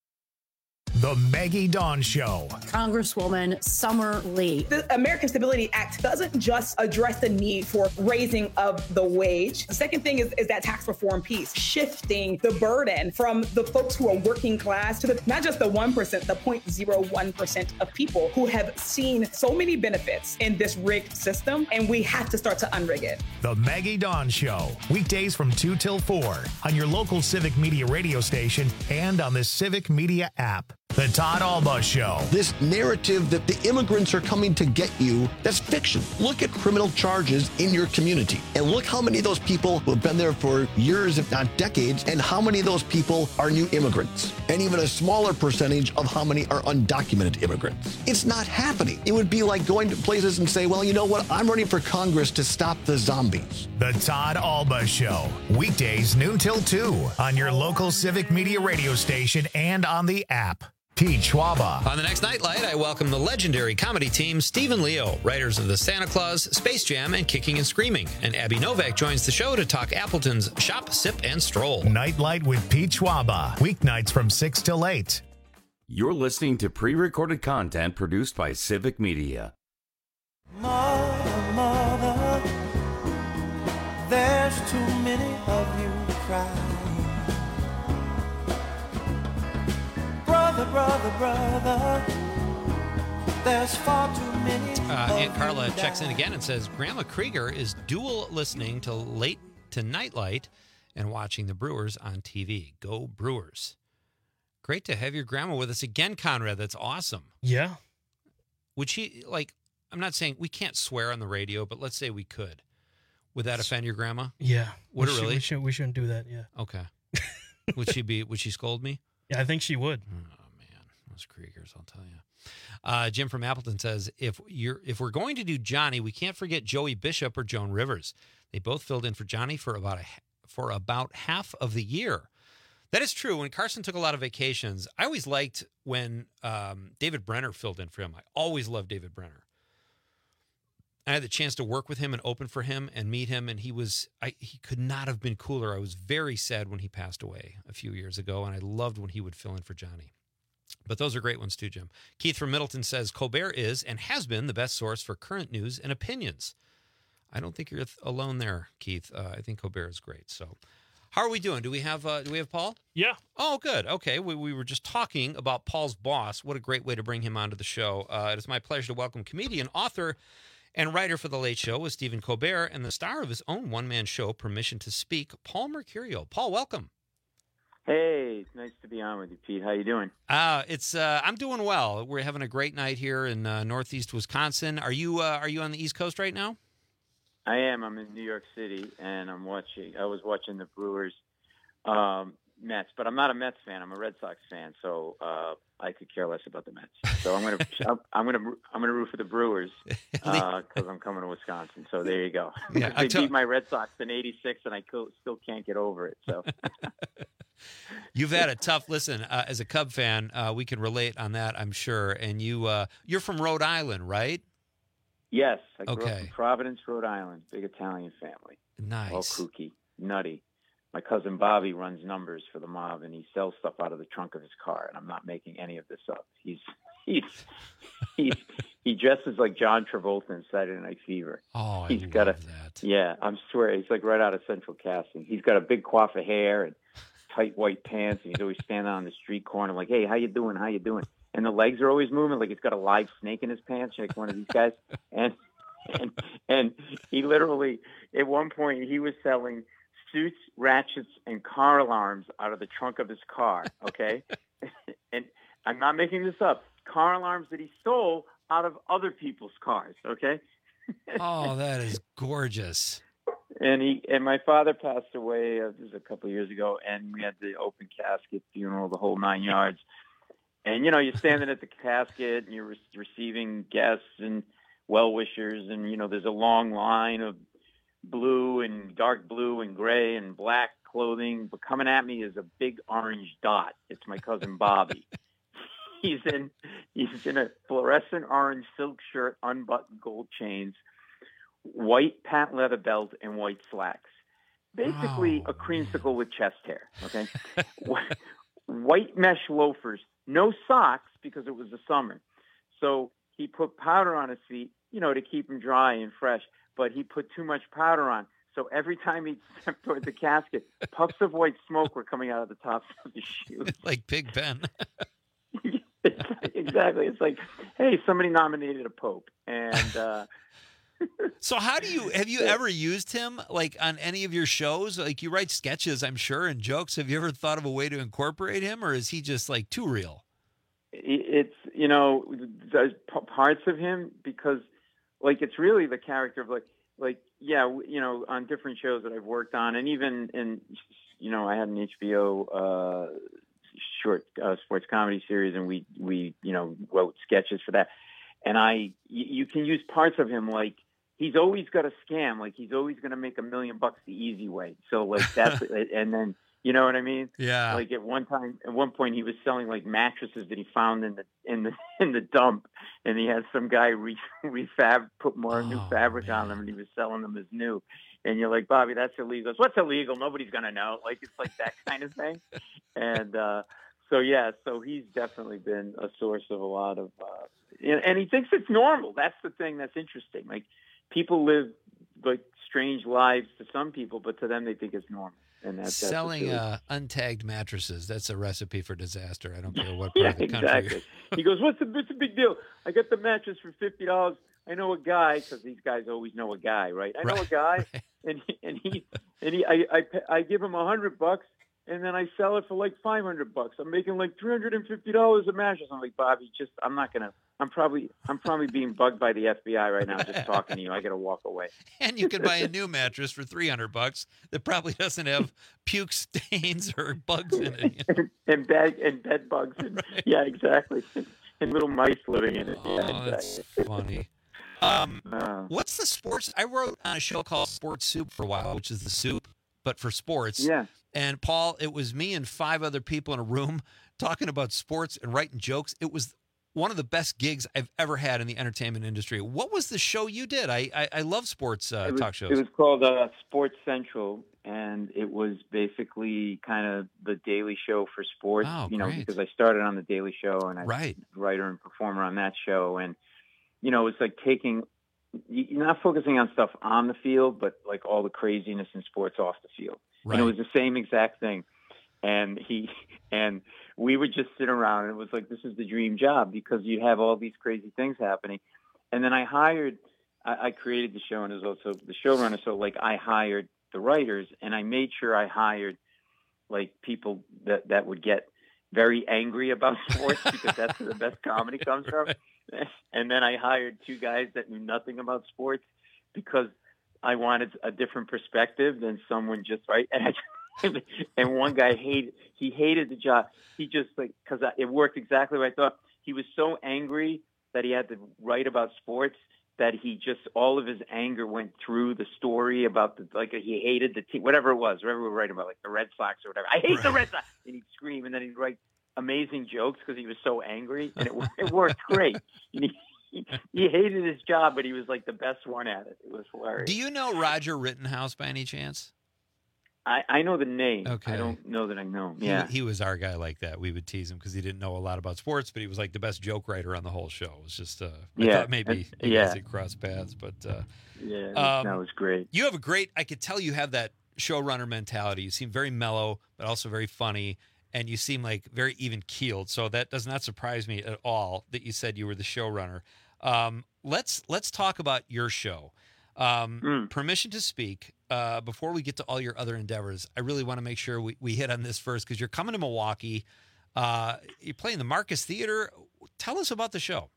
The Maggie Dawn Show. Congresswoman Summer Lee. The American Stability Act doesn't just address the need for raising of the wage. The second thing is, is that tax reform piece, shifting the burden from the folks who are working class to the, not just the one percent, the zero point zero one percent of people who have seen so many benefits in this rigged system, and we have to start to unrig it. The Maggie Dawn Show. Weekdays from two till four on your local Civic Media radio station and on the Civic Media app. The Todd Alba Show. This narrative that the immigrants are coming to get you, that's fiction. Look at criminal charges in your community and look how many of those people who have been there for years, if not decades, and how many of those people are new immigrants, and even a smaller percentage of how many are undocumented immigrants. It's not happening. It would be like going to places and say, well, you know what? I'm running for Congress to stop the zombies. The Todd Alba Show. Weekdays noon till two on your local Civic Media radio station and on the app. Pete Schwaba. On the next Nightlight, I welcome the legendary comedy team Stephen Leo, writers of The Santa Claus, Space Jam, and Kicking and Screaming. And Abby Novak joins the show to talk Appleton's Shop, Sip, and Stroll. Nightlight with Pete Schwaba. Weeknights from six till eight. You're listening to pre-recorded content produced by Civic Media. Mother, mother, there's too many of you crying. Brother, brother, brother, there's far too many. Uh, Aunt of Carla you checks in die. again and says, Grandma Krieger is dual listening to late to Nightlight and watching the Brewers on T V. Go Brewers. Great to have your grandma with us again, Conrad. That's awesome. Yeah. Would she, like, I'm not saying we can't swear on the radio, but let's say we could. Would that offend your grandma? Yeah. Would we it should, really? We, should, we shouldn't do that, yeah. Okay. Would she be, would she scold me? Yeah, I think she would. Those Kriegers, I'll tell you. Uh, Jim from Appleton says, if you're if we're going to do Johnny, we can't forget Joey Bishop or Joan Rivers. They both filled in for Johnny for about a, for about half of the year. That is true. When Carson took a lot of vacations, I always liked when um, David Brenner filled in for him. I always loved David Brenner. I had the chance to work with him and open for him and meet him, and he was I, he could not have been cooler. I was very sad when he passed away a few years ago, and I loved when he would fill in for Johnny. But those are great ones too, Jim. Keith from Middleton says, Colbert is and has been the best source for current news and opinions. I don't think you're alone there, Keith. Uh, I think Colbert is great. So how are we doing? Do we have uh, do we have Paul? Yeah. Oh, good. Okay. We, we were just talking about Paul's boss. What a great way to bring him onto the show. Uh, it is my pleasure to welcome comedian, author, and writer for The Late Show with Stephen Colbert and the star of his own one-man show, Permission to Speak, Paul Mercurio. Paul, welcome. Hey, it's nice to be on with you, Pete. How you doing? Uh, it's uh, I'm doing well. We're having a great night here in uh, Northeast Wisconsin. Are you uh, are you on the East Coast right now? I am. I'm in New York City, and I'm watching. I was watching the Brewers um, Mets, but I'm not a Mets fan. I'm a Red Sox fan, so uh, I could care less about the Mets. So I'm gonna I'm gonna I'm gonna root for the Brewers because uh, I'm coming to Wisconsin. So there you go. Yeah, they tell- beat my Red Sox in eighty-six, and I still can't get over it. So. You've had a tough listen. Uh, as a Cub fan, uh, we can relate on that, I'm sure. And you, uh, you're from Rhode Island, right? Yes, I grew Okay. up in Providence, Rhode Island. Big Italian family. Nice. All kooky, nutty. My cousin Bobby runs numbers for the mob, and he sells stuff out of the trunk of his car. And I'm not making any of this up. He's he's he's he dresses like John Travolta in Saturday Night Fever. Oh, I he's love got a that. Yeah, I'm swear he's like right out of Central Casting. He's got a big coif of hair and tight white pants, and he's always standing on the street corner like, "Hey, how you doing? How you doing?" And the legs are always moving like he's got a live snake in his pants, like one of these guys. And and and he literally, at one point, he was selling suits, ratchets, and car alarms out of the trunk of his car. Okay, and I'm not making this up. Car alarms that he stole out of other people's cars. Okay. Oh, that is gorgeous. And he and my father passed away. Uh, this was a couple of years ago, and we had the open casket funeral, the whole nine yards. And you know, you're standing at the casket, and you're re- receiving guests and well wishers, and you know, there's a long line of blue and dark blue and gray and black clothing. But coming at me is a big orange dot. It's my cousin Bobby. he's in he's in a fluorescent orange silk shirt, unbuttoned gold chains, white patent leather belt, and white slacks. Basically, oh, a creamsicle with chest hair. Okay, white mesh loafers, no socks because it was the summer. So he put powder on his feet, you know, to keep them dry and fresh. But he put too much powder on. So every time he'd step toward the casket, puffs of white smoke were coming out of the tops of his shoes. Like Pig Pen. Exactly. It's like, hey, somebody nominated a pope. And uh, So how do you, have you ever used him like on any of your shows? Like you write sketches, I'm sure, and jokes. Have you ever thought of a way to incorporate him, or is he just like too real? it's, you know, there's p- parts of him because like, it's really the character of like, like, yeah, you know, on different shows that I've worked on, and even in, you know, I had an H B O uh, short uh, sports comedy series, and we, we, you know, wrote sketches for that. And I, y- you can use parts of him like, he's always got a scam. Like he's always going to make a million bucks the easy way. So like that's, and then, you know what I mean? Yeah. Like at one time, at one point he was selling like mattresses that he found in the, in the, in the dump. And he had some guy re, refab, put more Oh, new fabric man. on them, and he was selling them as new. And you're like, Bobby, that's illegal. What's illegal? Nobody's going to know. Like, it's like that kind of thing. And, uh, so yeah, so he's definitely been a source of a lot of, uh, and, and he thinks it's normal. That's the thing that's interesting. Like, people live like strange lives to some people, but to them they think it's normal. And that's Selling that's uh, untagged mattresses, that's a recipe for disaster. I don't care what part yeah, of the country exactly. He goes, what's the, what's the big deal? I got the mattress for fifty dollars. I know a guy, because these guys always know a guy, right? I know Right, a guy, right. and he, and he, and he, I, I, pa- I give him a hundred bucks, and then I sell it for like five hundred bucks. I'm making like three hundred and fifty dollars a mattress. I'm like, Bobby, just, I'm not gonna. I'm probably, I'm probably being bugged by the F B I right now, just talking to you. I got to walk away. And you can buy a new mattress for three hundred bucks that probably doesn't have puke stains or bugs in it. You know? and bed and bed bugs. And, Right. Yeah, exactly. And little mice living in it. Oh, Yeah, that's exactly. funny. Um, Uh, what's the sports? I wrote on a show called Sports Soup for a while, which is the soup, but for sports. Yeah. And Paul, it was me and five other people in a room talking about sports and writing jokes. It was one of the best gigs I've ever had in the entertainment industry. What was the show you did? I I, I love sports uh, it was, talk shows. It was called uh, Sports Central, and it was basically kind of the Daily Show for sports. Oh, you know, great. because I started on the Daily Show, and I Right. was a writer and performer on that show, and you know, it's like taking. You're not focusing on stuff on the field, but like all the craziness in sports off the field. Right. And it was the same exact thing. And he and we would just sit around, and it was like, this is the dream job, because you have all these crazy things happening. And then I hired, I, I created the show, and it was also the showrunner. So like I hired the writers, and I made sure I hired like people that, that would get very angry about sports, because that's where the best comedy comes from. And then I hired two guys that knew nothing about sports, because I wanted a different perspective than someone just right. And, I, and one guy hated, he hated the job. He just like, cause it worked exactly what I thought. He was so angry that he had to write about sports that he just, all of his anger went through the story about the, like he hated the team, whatever it was, whatever we were writing about, like the Red Sox or whatever. I hate right. the Red Sox. And he'd scream, and then he'd write amazing jokes because he was so angry, and it, it worked great. He, he, he hated his job, but he was like the best one at it. It was hilarious. Do you know Roger Rittenhouse by any chance? I, I know the name. Okay. I don't know that I know him. He, Yeah. he was our guy like that. We would tease him because he didn't know a lot about sports, but he was like the best joke writer on the whole show. It was just, uh, I Yeah. thought maybe Uh, you yeah. guys had crossed paths, but uh, Yeah, Um, that was great. you have a great, I could tell you have that showrunner mentality. You seem very mellow, but also very funny, and you seem like very even keeled. So that does not surprise me at all that you said you were the showrunner. Um, let's let's talk about your show. Um, Mm. Permission to Speak. Uh, before we get to all your other endeavors, I really want to make sure we, we hit on this first, because you're coming to Milwaukee. Uh, you're playing the Marcus Theater. Tell us about the show.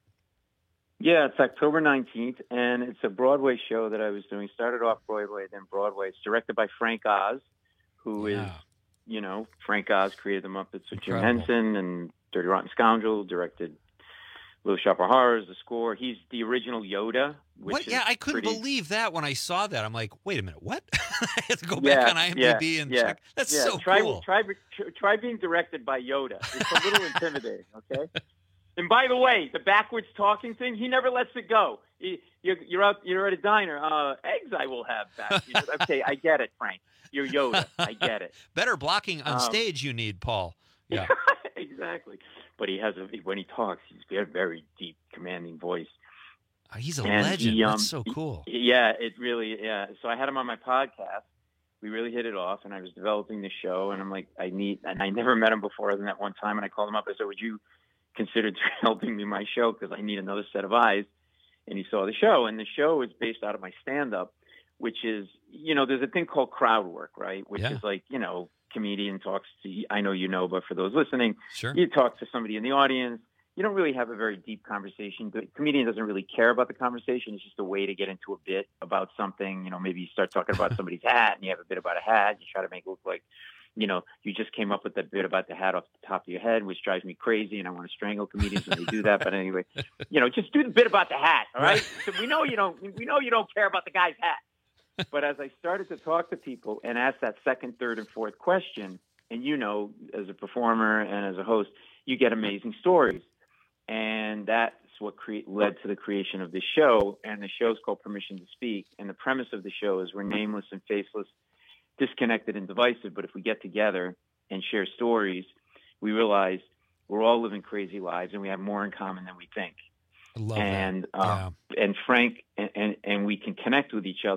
Yeah, it's October nineteenth, and it's a Broadway show that I was doing. Started off Broadway, then Broadway. It's directed by Frank Oz, who is, Yeah. you know, Frank Oz created the Muppets with Jim Incredible. Henson and Dirty Rotten Scoundrel, directed Little Shop of Horrors, the score. He's the original Yoda. Which What? is Yeah, I couldn't pretty- believe that when I saw that. I'm like, wait a minute, what? I had to go Yeah, back on IMDb yeah, and yeah, check. That's yeah. so try, cool. Try, try, try being directed by Yoda. It's a little intimidating, okay? And by the way, the backwards talking thing, he never lets it go. He, you're, you're out, you're at a diner. Uh, eggs I will have back. You know, okay, I get it, Frank. You're Yoda. I get it. Better blocking on Um, stage you need, Paul. Yeah. Exactly. But he has a when he talks, he's got a very deep, commanding voice. Oh, he's a And legend. he, um, That's so cool. Yeah, it really. Yeah. So I had him on my podcast. We really hit it off, and I was developing the show, and I'm like, I need, and I never met him before other than that one time, and I called him up. I said, would you consider helping me my show, because I need another set of eyes? And he saw the show, and the show is based out of my stand-up, which is, you know, there's a thing called crowd work, right? Which Yeah. is like, you know, comedian talks to, I know you know, but for those listening, Sure. you talk to somebody in the audience. You don't really have a very deep conversation. The comedian doesn't really care about the conversation. It's just a way to get into a bit about something. You know, maybe you start talking about somebody's hat, and you have a bit about a hat. You try to make it look like, you know, you just came up with that bit about the hat off the top of your head, which drives me crazy, and I want to strangle comedians when they do that. But anyway, you know, just do the bit about the hat, all right? So we know you don't. We know you don't care about the guy's hat. But as I started to talk to people and ask that second, third, and fourth question, and you know, as a performer and as a host, you get amazing stories. And that's what cre- led to the creation of this show. And the show's called Permission to Speak. And the premise of the show is we're nameless and faceless, disconnected and divisive. But if we get together and share stories, we realize we're all living crazy lives, and we have more in common than we think. I love and that. um, and Frank and, and and we can connect with each other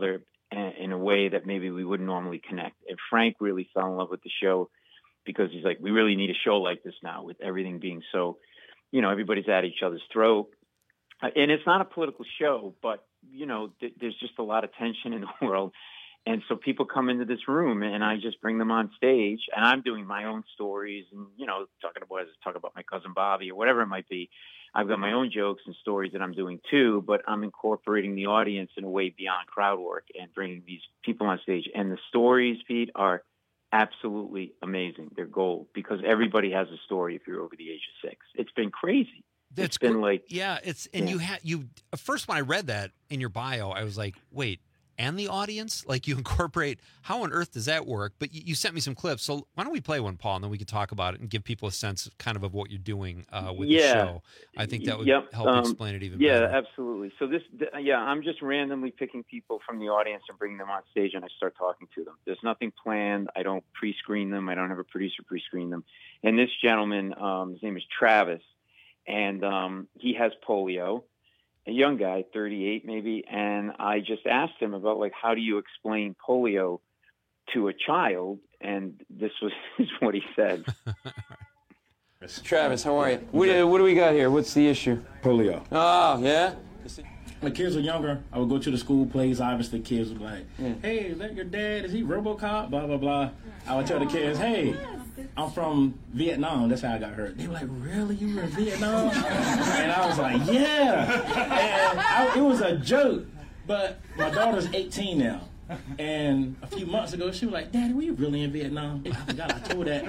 in, in a way that maybe we wouldn't normally connect. And Frank really fell in love with the show because he's like, we really need a show like this now with everything being so, you know, everybody's at each other's throat. Uh, and it's not a political show, but, you know, th- there's just a lot of tension in the world. And so people come into this room and I just bring them on stage and I'm doing my own stories and, you know, talking about, talk about my cousin Bobby or whatever it might be. I've got my own jokes and stories that I'm doing too, but I'm incorporating the audience in a way beyond crowd work and bringing these people on stage. And the stories, Pete, are absolutely amazing. They're gold because everybody has a story if you're over the age of six. It's been crazy. It's, it's been cr- like, yeah, it's, and yeah. you had, you, first when I read that in your bio, I was like, wait, and the audience, like you incorporate, how on earth does that work? But you, you sent me some clips. So why don't we play one, Paul, and then we can talk about it and give people a sense of kind of of what you're doing uh, with yeah. the show. I think that would yep. help um, explain it even yeah, better. Yeah, absolutely. So this, yeah, I'm just randomly picking people from the audience and bringing them on stage and I start talking to them. There's nothing planned. I don't pre-screen them. I don't have a producer pre-screen them. And this gentleman, um, his name is Travis, and um, he has polio. A young guy, thirty-eight maybe, and I just asked him about, like, how do you explain polio to a child? And this was is what he said. Travis, how are you? What, uh, what do we got here? What's the issue? Polio. Oh, yeah? When kids were younger, I would go to the school plays. Obviously, kids would be like, Yeah. hey, is that your dad? Is he RoboCop? Blah, blah, blah. I would tell the kids, hey, I'm from Vietnam. That's how I got hurt. They were like, really? You were in Vietnam? And I was like, yeah. And I, it was a joke. But my daughter's eighteen now. And a few months ago, she was like, Daddy, were you really in Vietnam? I forgot I told that.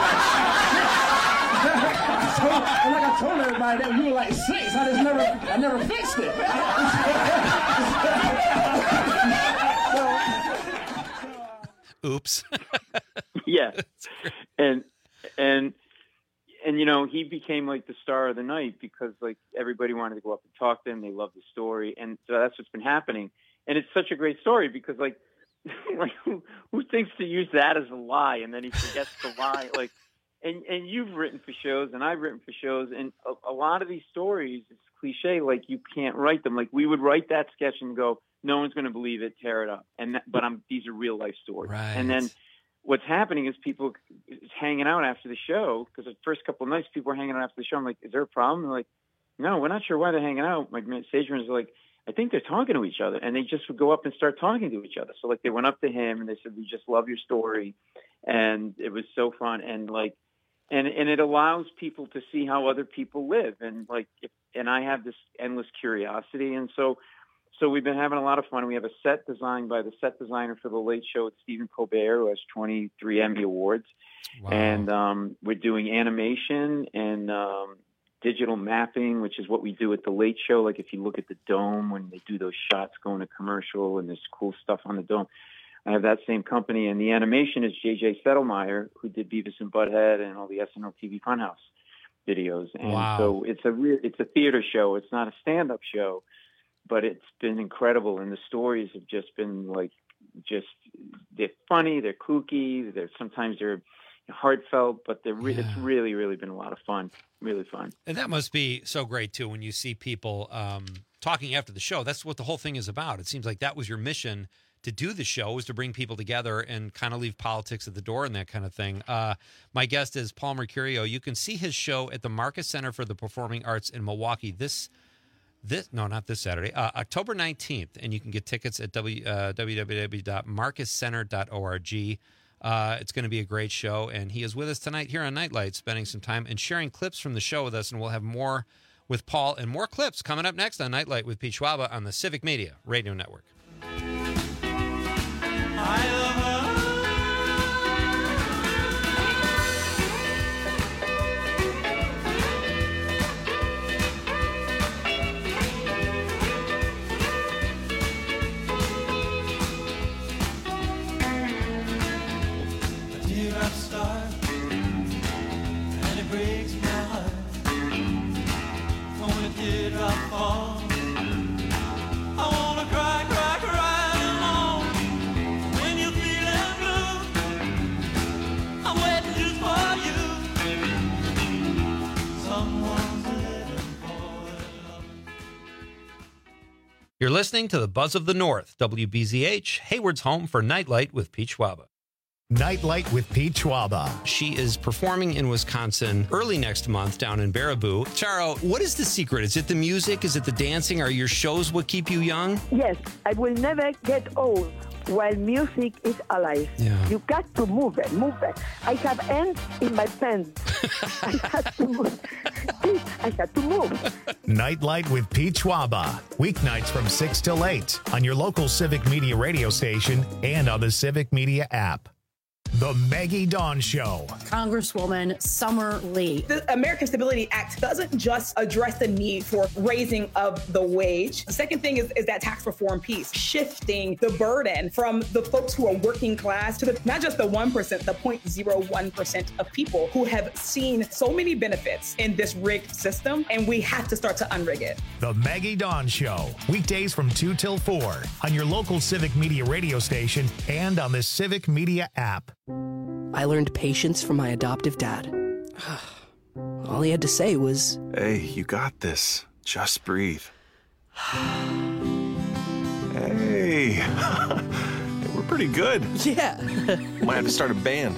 I told, and like I told everybody that when you were like six, I just never, I never fixed it. Oops. Yeah. And, and, and, you know, he became like the star of the night because like everybody wanted to go up and talk to him. They loved the story. And so that's what's been happening. And it's such a great story because like, like who, who thinks to use that as a lie and then he forgets the lie? Like, and, and you've written for shows and I've written for shows and a, a lot of these stories, it's cliche, like you can't write them. Like we would write that sketch and go, no one's going to believe it, tear it up. And that, but I'm, these are real life stories. Right. And then what's happening is people is hanging out after the show because the first couple of nights people were hanging out after the show. I'm like, is there a problem? They're like, no, we're not sure why they're hanging out. My stage manager's like, I think they're talking to each other. And they just would go up and start talking to each other. So like they went up to him and they said, we just love your story. And it was so fun. And like, and, and it allows people to see how other people live. And like, if, and I have this endless curiosity. And so, so we've been having a lot of fun. We have a set designed by the set designer for The Late Show with Stephen Colbert, who has twenty-three Emmy Awards. Wow. And um, we're doing animation and um, digital mapping, which is what we do at The Late Show. Like if you look at the dome when they do those shots going to commercial and there's cool stuff on the dome. I have that same company. And the animation is J J Settlemeyer, who did Beavis and Butthead and all the S N L T V Funhouse videos. And Wow. so it's a re- it's a theater show. It's not a stand-up show. But it's been incredible, and the stories have just been like, just they're funny, they're kooky, they're sometimes they're heartfelt, but they're re- Yeah. it's really, really been a lot of fun, really fun. And that must be so great, too, when you see people um, talking after the show. That's what the whole thing is about. It seems like that was your mission to do the show, was to bring people together and kind of leave politics at the door and that kind of thing. Uh, my guest is Paul Mercurio. You can see his show at the Marcus Center for the Performing Arts in Milwaukee this This no, not this Saturday, uh, October nineteenth, and you can get tickets at w, uh, w w w dot marcus center dot org. Uh, it's going to be a great show, and he is with us tonight here on Nightlight, spending some time and sharing clips from the show with us, and we'll have more with Paul and more clips coming up next on Nightlight with Pete Schwaba on the Civic Media Radio Network. I love her. You're listening to the Buzz of the North, W B Z H, Hayward's home for Nightlight with Pete Schwaba. Nightlight with Pete Schwaba. She is performing in Wisconsin early next month down in Baraboo. Charo, what is the secret? Is it the music? Is it the dancing? Are your shows what keep you young? Yes, I will never get old while music is alive. Yeah. You got to move it, move it. I have ants in my pants. I had to move. I had to move. Nightlight with Pete Schwaba. Weeknights from six till eight on your local Civic Media radio station and on the Civic Media app. The Maggie Dawn Show. Congresswoman Summer Lee. The American Stability Act doesn't just address the need for raising of the wage. The second thing is, is that tax reform piece, shifting the burden from the folks who are working class to the, not just the one percent, the zero point zero one percent of people who have seen so many benefits in this rigged system, and we have to start to unrig it. The Maggie Dawn Show. Weekdays from two till four on your local Civic Media radio station and on the Civic Media app. I learned patience from my adoptive dad. All he had to say was, "Hey, you got this. Just breathe." Hey, we're pretty good. Yeah. Might have to start a band.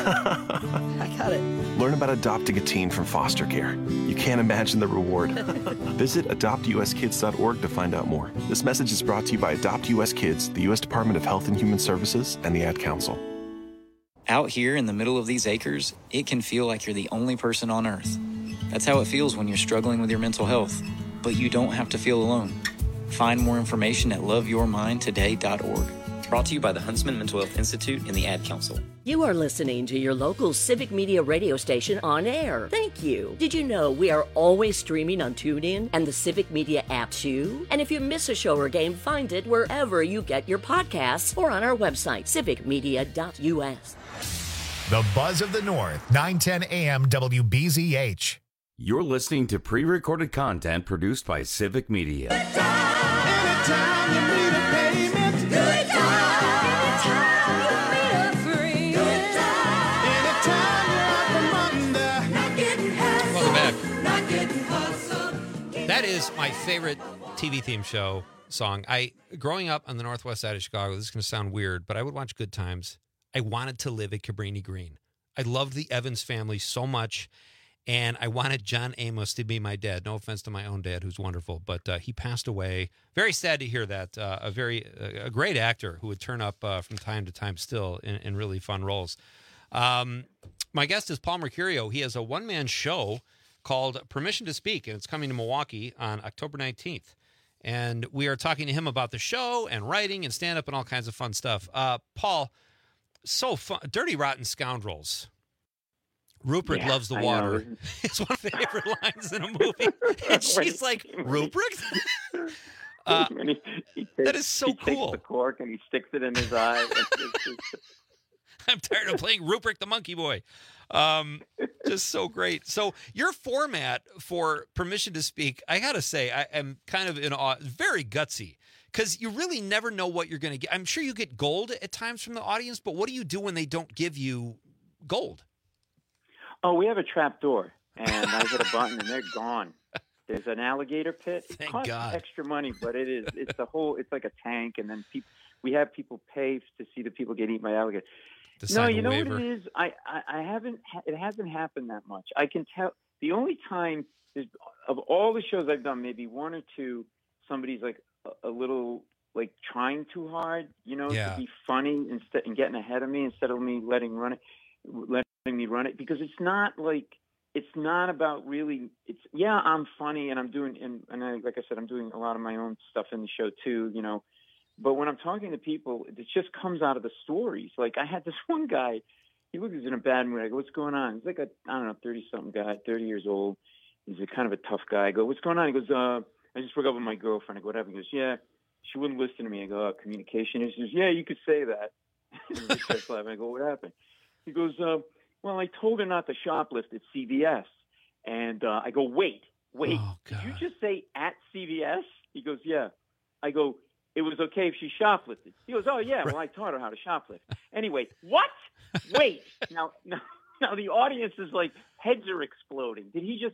I got it. Learn about adopting a teen from foster care. You can't imagine the reward. Visit adopt u s kids dot org to find out more. This message is brought to you by Adopt U S Kids, the U S Department of Health and Human Services, and the Ad Council. Out here in the middle of these acres, it can feel like you're the only person on Earth. That's how it feels when you're struggling with your mental health. But you don't have to feel alone. Find more information at love your mind today dot org. Brought to you by the Huntsman Mental Health Institute and the Ad Council. You are listening to your local Civic Media radio station on air. Thank you. Did you know we are always streaming on TuneIn and the Civic Media app too? And if you miss a show or game, find it wherever you get your podcasts or on our website, civic media dot u s. The Buzz of the North, nine ten a m W B Z H. You're listening to pre-recorded content produced by Civic Media. Anytime you need a payment, good time. Anytime you need a free, good time. Anytime you're out from under, not getting hassled. Welcome back. Not getting hustled. That is my favorite T V theme show song. I growing up on the northwest side of Chicago, this is going to sound weird, but I would watch Good Times. I wanted to live at Cabrini Green. I loved the Evans family so much, and I wanted John Amos to be my dad. No offense to my own dad, who's wonderful, but uh, he passed away. Very sad to hear that. Uh, a very uh, a great actor who would turn up uh, from time to time still in, in really fun roles. Um, my guest is Paul Mercurio. He has a one-man show called Permission to Speak, and it's coming to Milwaukee on October nineteenth. And we are talking to him about the show and writing and stand-up and all kinds of fun stuff. Uh, Paul, so fun. Dirty Rotten Scoundrels. Rupert Yeah, loves the I water. know. It's one of my favorite lines in a movie. And she's like, Rupert? uh, And he- he takes- that is so he cool. Takes the cork and he sticks it in his eye. It's- it's- it's- I'm tired of playing Rupert the Monkey Boy. Um, just so great. So your format for Permission to Speak, I got to say, I am kind of in awe, very gutsy, because you really never know what you're going to get. I'm sure you get gold at times from the audience, but what do you do when they don't give you gold? Oh, we have a trap door, and I hit a button, and they're gone. There's an alligator pit. It Thank costs God. extra money, but it is. It's a whole. It's like a tank, and then people. We have people pay to see the people get eaten by alligator. To No, sign you a know waiver. what it is. I, I, I haven't. It hasn't happened that much. I can tell. The only time is of all the shows I've done, maybe one or two. Somebody's like a, a little like trying too hard, you know, Yeah. to be funny instead and getting ahead of me instead of me letting run it, letting me run it because it's not like it's not about really. It's yeah, I'm funny and I'm doing and and I, like I said, I'm doing a lot of my own stuff in the show too, you know. But when I'm talking to people, it just comes out of the stories. Like I had this one guy, he was in a bad mood. I go, "What's going on?" He's like a I don't know, thirty-something guy, thirty years old. He's a kind of a tough guy. I go, "What's going on?" He goes, "Uh, I just broke up with my girlfriend." I go, "What happened?" He goes, "Yeah, she wouldn't listen to me." I go, oh, "Communication issues." "Yeah, you could say that." And he starts laughing. I go, "What happened?" He goes, uh, "Well, I told her not to shoplift at C V S." And uh, I go, "Wait, wait, Oh, did you just say at C V S?" He goes, "Yeah." I go, "It was okay if she shoplifted." He goes, "Oh yeah, well I taught her how to shoplift." Anyway, what? Wait, now, now, now the audience is like heads are exploding. Did he just say?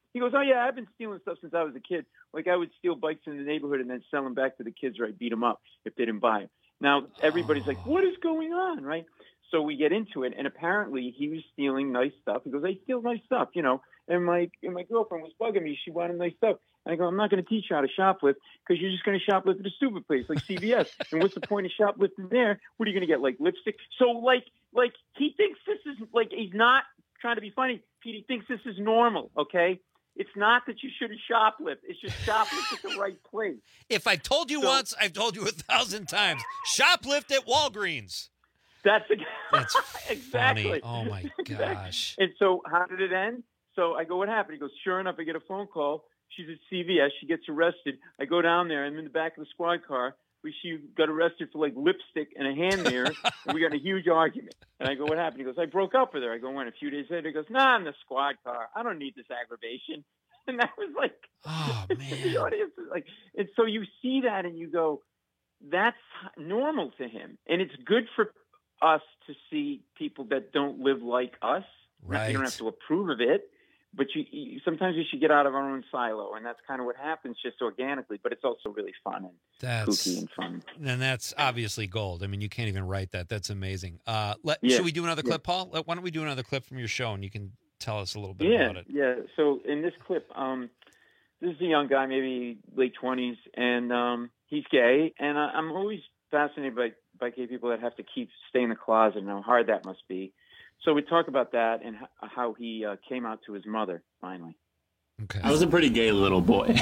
He goes, oh, yeah, I've been stealing stuff since I was a kid. Like, I would steal bikes in the neighborhood and then sell them back to the kids, or I'd beat them up if they didn't buy them. Now, everybody's like, what is going on, right? So we get into it, and apparently he was stealing nice stuff. He goes, I steal nice stuff, you know. And my and my girlfriend was bugging me. She wanted nice stuff. And I go, I'm not going to teach you how to shoplift because you're just going to shoplift at a stupid place like C V S. And what's the point of shoplifting there? What are you going to get, like lipstick? So, like, like he thinks this is, like, he's not trying to be funny. He thinks this is normal, okay? It's not that you shouldn't shoplift. It's just shoplift at the right place. If I've told you So- once, I've told you a thousand times. Shoplift at Walgreens. That's, That's exactly. funny. Oh, my gosh. And so how did it end? So I go, what happened? He goes, sure enough, I get a phone call. She's at C V S. She gets arrested. I go down there. I'm in the back of the squad car. We, she got arrested for, like, lipstick and a hand mirror, and we got in a huge argument. And I go, what happened? He goes, I broke up with her. I go, when? A few days later, he goes, nah, I'm in the squad car. I don't need this aggravation. And that was like, oh, man. the audience is like, and so you see that and you go, that's normal to him. And it's good for us to see people that don't live like us. Right. You don't have to approve of it, but you, you sometimes we should get out of our own silo, and that's kind of what happens just organically. But it's also really fun and That's, kooky and fun. And that's obviously gold. I mean, you can't even write that. That's amazing. Uh, let, Yeah. Should we do another Yeah. clip, Paul? Let- Why don't we do another clip from your show, and you can tell us a little bit Yeah, about it. yeah. So in this clip, um, this is a young guy, maybe late twenties, and um, he's gay. And I, I'm always fascinated by, by gay people that have to keep stay in the closet and how hard that must be. So we talk about that and h- how he uh, came out to his mother finally. Okay. I was a pretty gay little boy.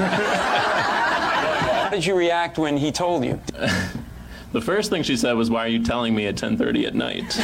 How did you react when he told you? The first thing she said was, "Why are you telling me at ten thirty at night?"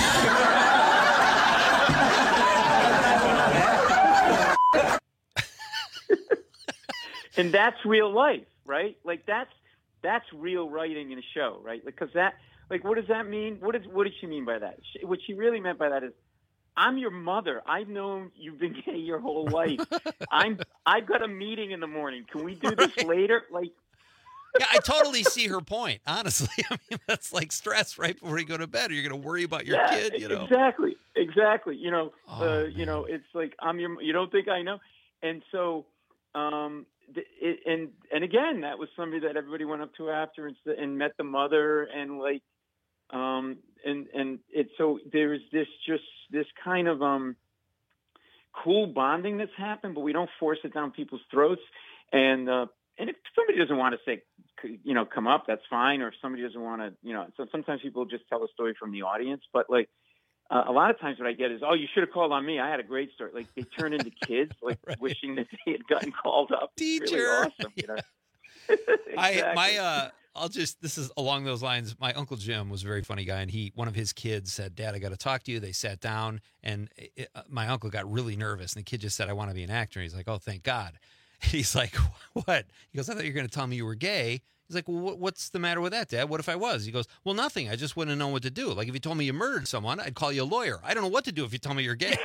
And that's real life, right? Like that's that's real writing in a show, right? Because that, like, what does that mean? What is what did she mean by that? She, what she really meant by that is, I'm your mother. I've known you've been gay your whole life. I'm I've got a meeting in the morning. Can we do this later? Like, Yeah, I totally see her point. Honestly, I mean, that's like stress right before you go to bed. Or you're going to worry about your yeah, kid. You know, exactly, exactly. You know, Oh, uh, you know, it's like I'm your. You don't think I know? And so, um, th- it, and and again, that was somebody that everybody went up to after and, s- and met the mother and like, um, and and it. So there's this just this kind of um, cool bonding that's happened, but we don't force it down people's throats. And uh, and if somebody doesn't want to say, you know, come up, that's fine. Or if somebody doesn't want to, you know, so sometimes people just tell a story from the audience. But like uh, a lot of times what I get is, oh, you should have called on me. I had a great story. Like they turn into kids, like right. wishing that they had gotten called up. Teacher. It's really awesome. You know? I Exactly. my uh, I'll just this is along those lines. My Uncle Jim was a very funny guy, and he one of his kids said, "Dad, I got to talk to you." They sat down, and it, uh, my uncle got really nervous, and the kid just said, "I want to be an actor." And he's like, "Oh, thank God." And he's like, "What?" He goes, "I thought you were going to tell me you were gay." He's like, "Well, what, what's the matter with that, Dad? What if I was?" He goes, "Well, nothing. I just wouldn't have known what to do. Like if you told me you murdered someone, I'd call you a lawyer. I don't know what to do if you tell me you're gay."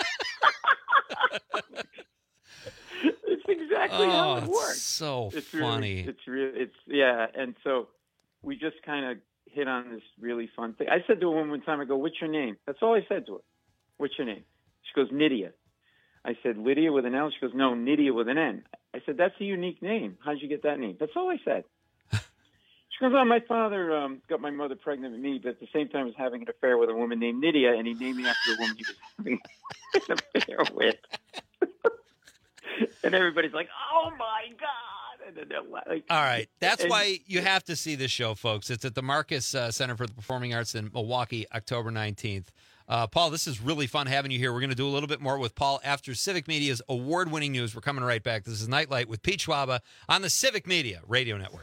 It's exactly Oh, how it it's works. so it's funny. Really, it's really, it's yeah. And so we just kind of hit on this really fun thing. I said to a woman one time, I go, "What's your name?" That's all I said to her. "What's your name?" She goes, "Nydia." I said, "Lydia with an L?" She goes, "No, Nydia with an N." I said, "That's a unique name. How'd you get that name?" That's all I said. She goes, "Oh, my father um, got my mother pregnant with me, but at the same time was having an affair with a woman named Nydia, and he named me after the woman he was having an affair with." And everybody's like, "Oh my God!" And then they're like, All right. That's and- why you have to see this show, folks. It's at the Marcus uh, Center for the Performing Arts in Milwaukee, October nineteenth. Uh, Paul, this is really fun having you here. We're going to do a little bit more with Paul after Civic Media's award-winning news. We're coming right back. This is Nightlight with Pete Schwaba on the Civic Media Radio Network.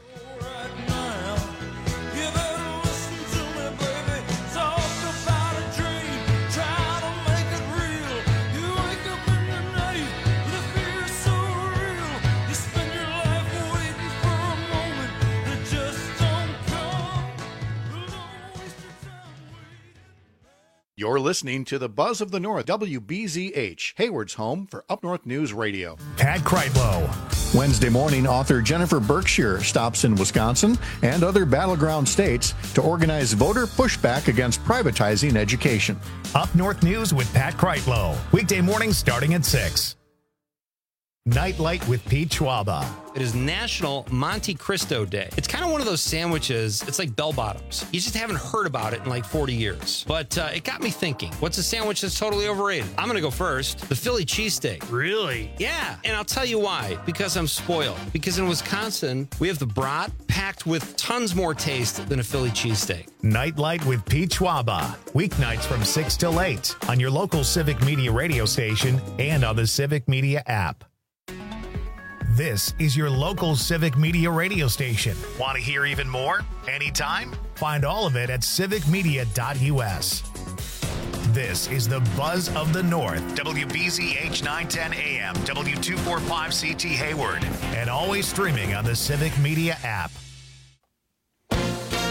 You're listening to the Buzz of the North, W B Z H, Hayward's home for Up North News Radio. Pat Kreitlow. Wednesday morning, author Jennifer Berkshire stops in Wisconsin and other battleground states to organize voter pushback against privatizing education. Up North News with Pat Kreitlow. Weekday mornings starting at six. Nightlight with Pete Schwaba. It is National Monte Cristo Day. It's kind of one of those sandwiches, it's like bell bottoms. You just haven't heard about it in like forty years. But uh, it got me thinking, what's a sandwich that's totally overrated? I'm going to go first. The Philly cheesesteak. Really? Yeah, and I'll tell you why. Because I'm spoiled. Because in Wisconsin, we have the brat packed with tons more taste than a Philly cheesesteak. Nightlight with Pete Schwaba. Weeknights from six till eight on your local Civic Media radio station and on the Civic Media app. This is your local Civic Media radio station. Want to hear even more? Anytime? Find all of it at civic media dot u s. This is the Buzz of the North, W B Z H nine ten A M, W two forty-five C T Hayward, and always streaming on the Civic Media app.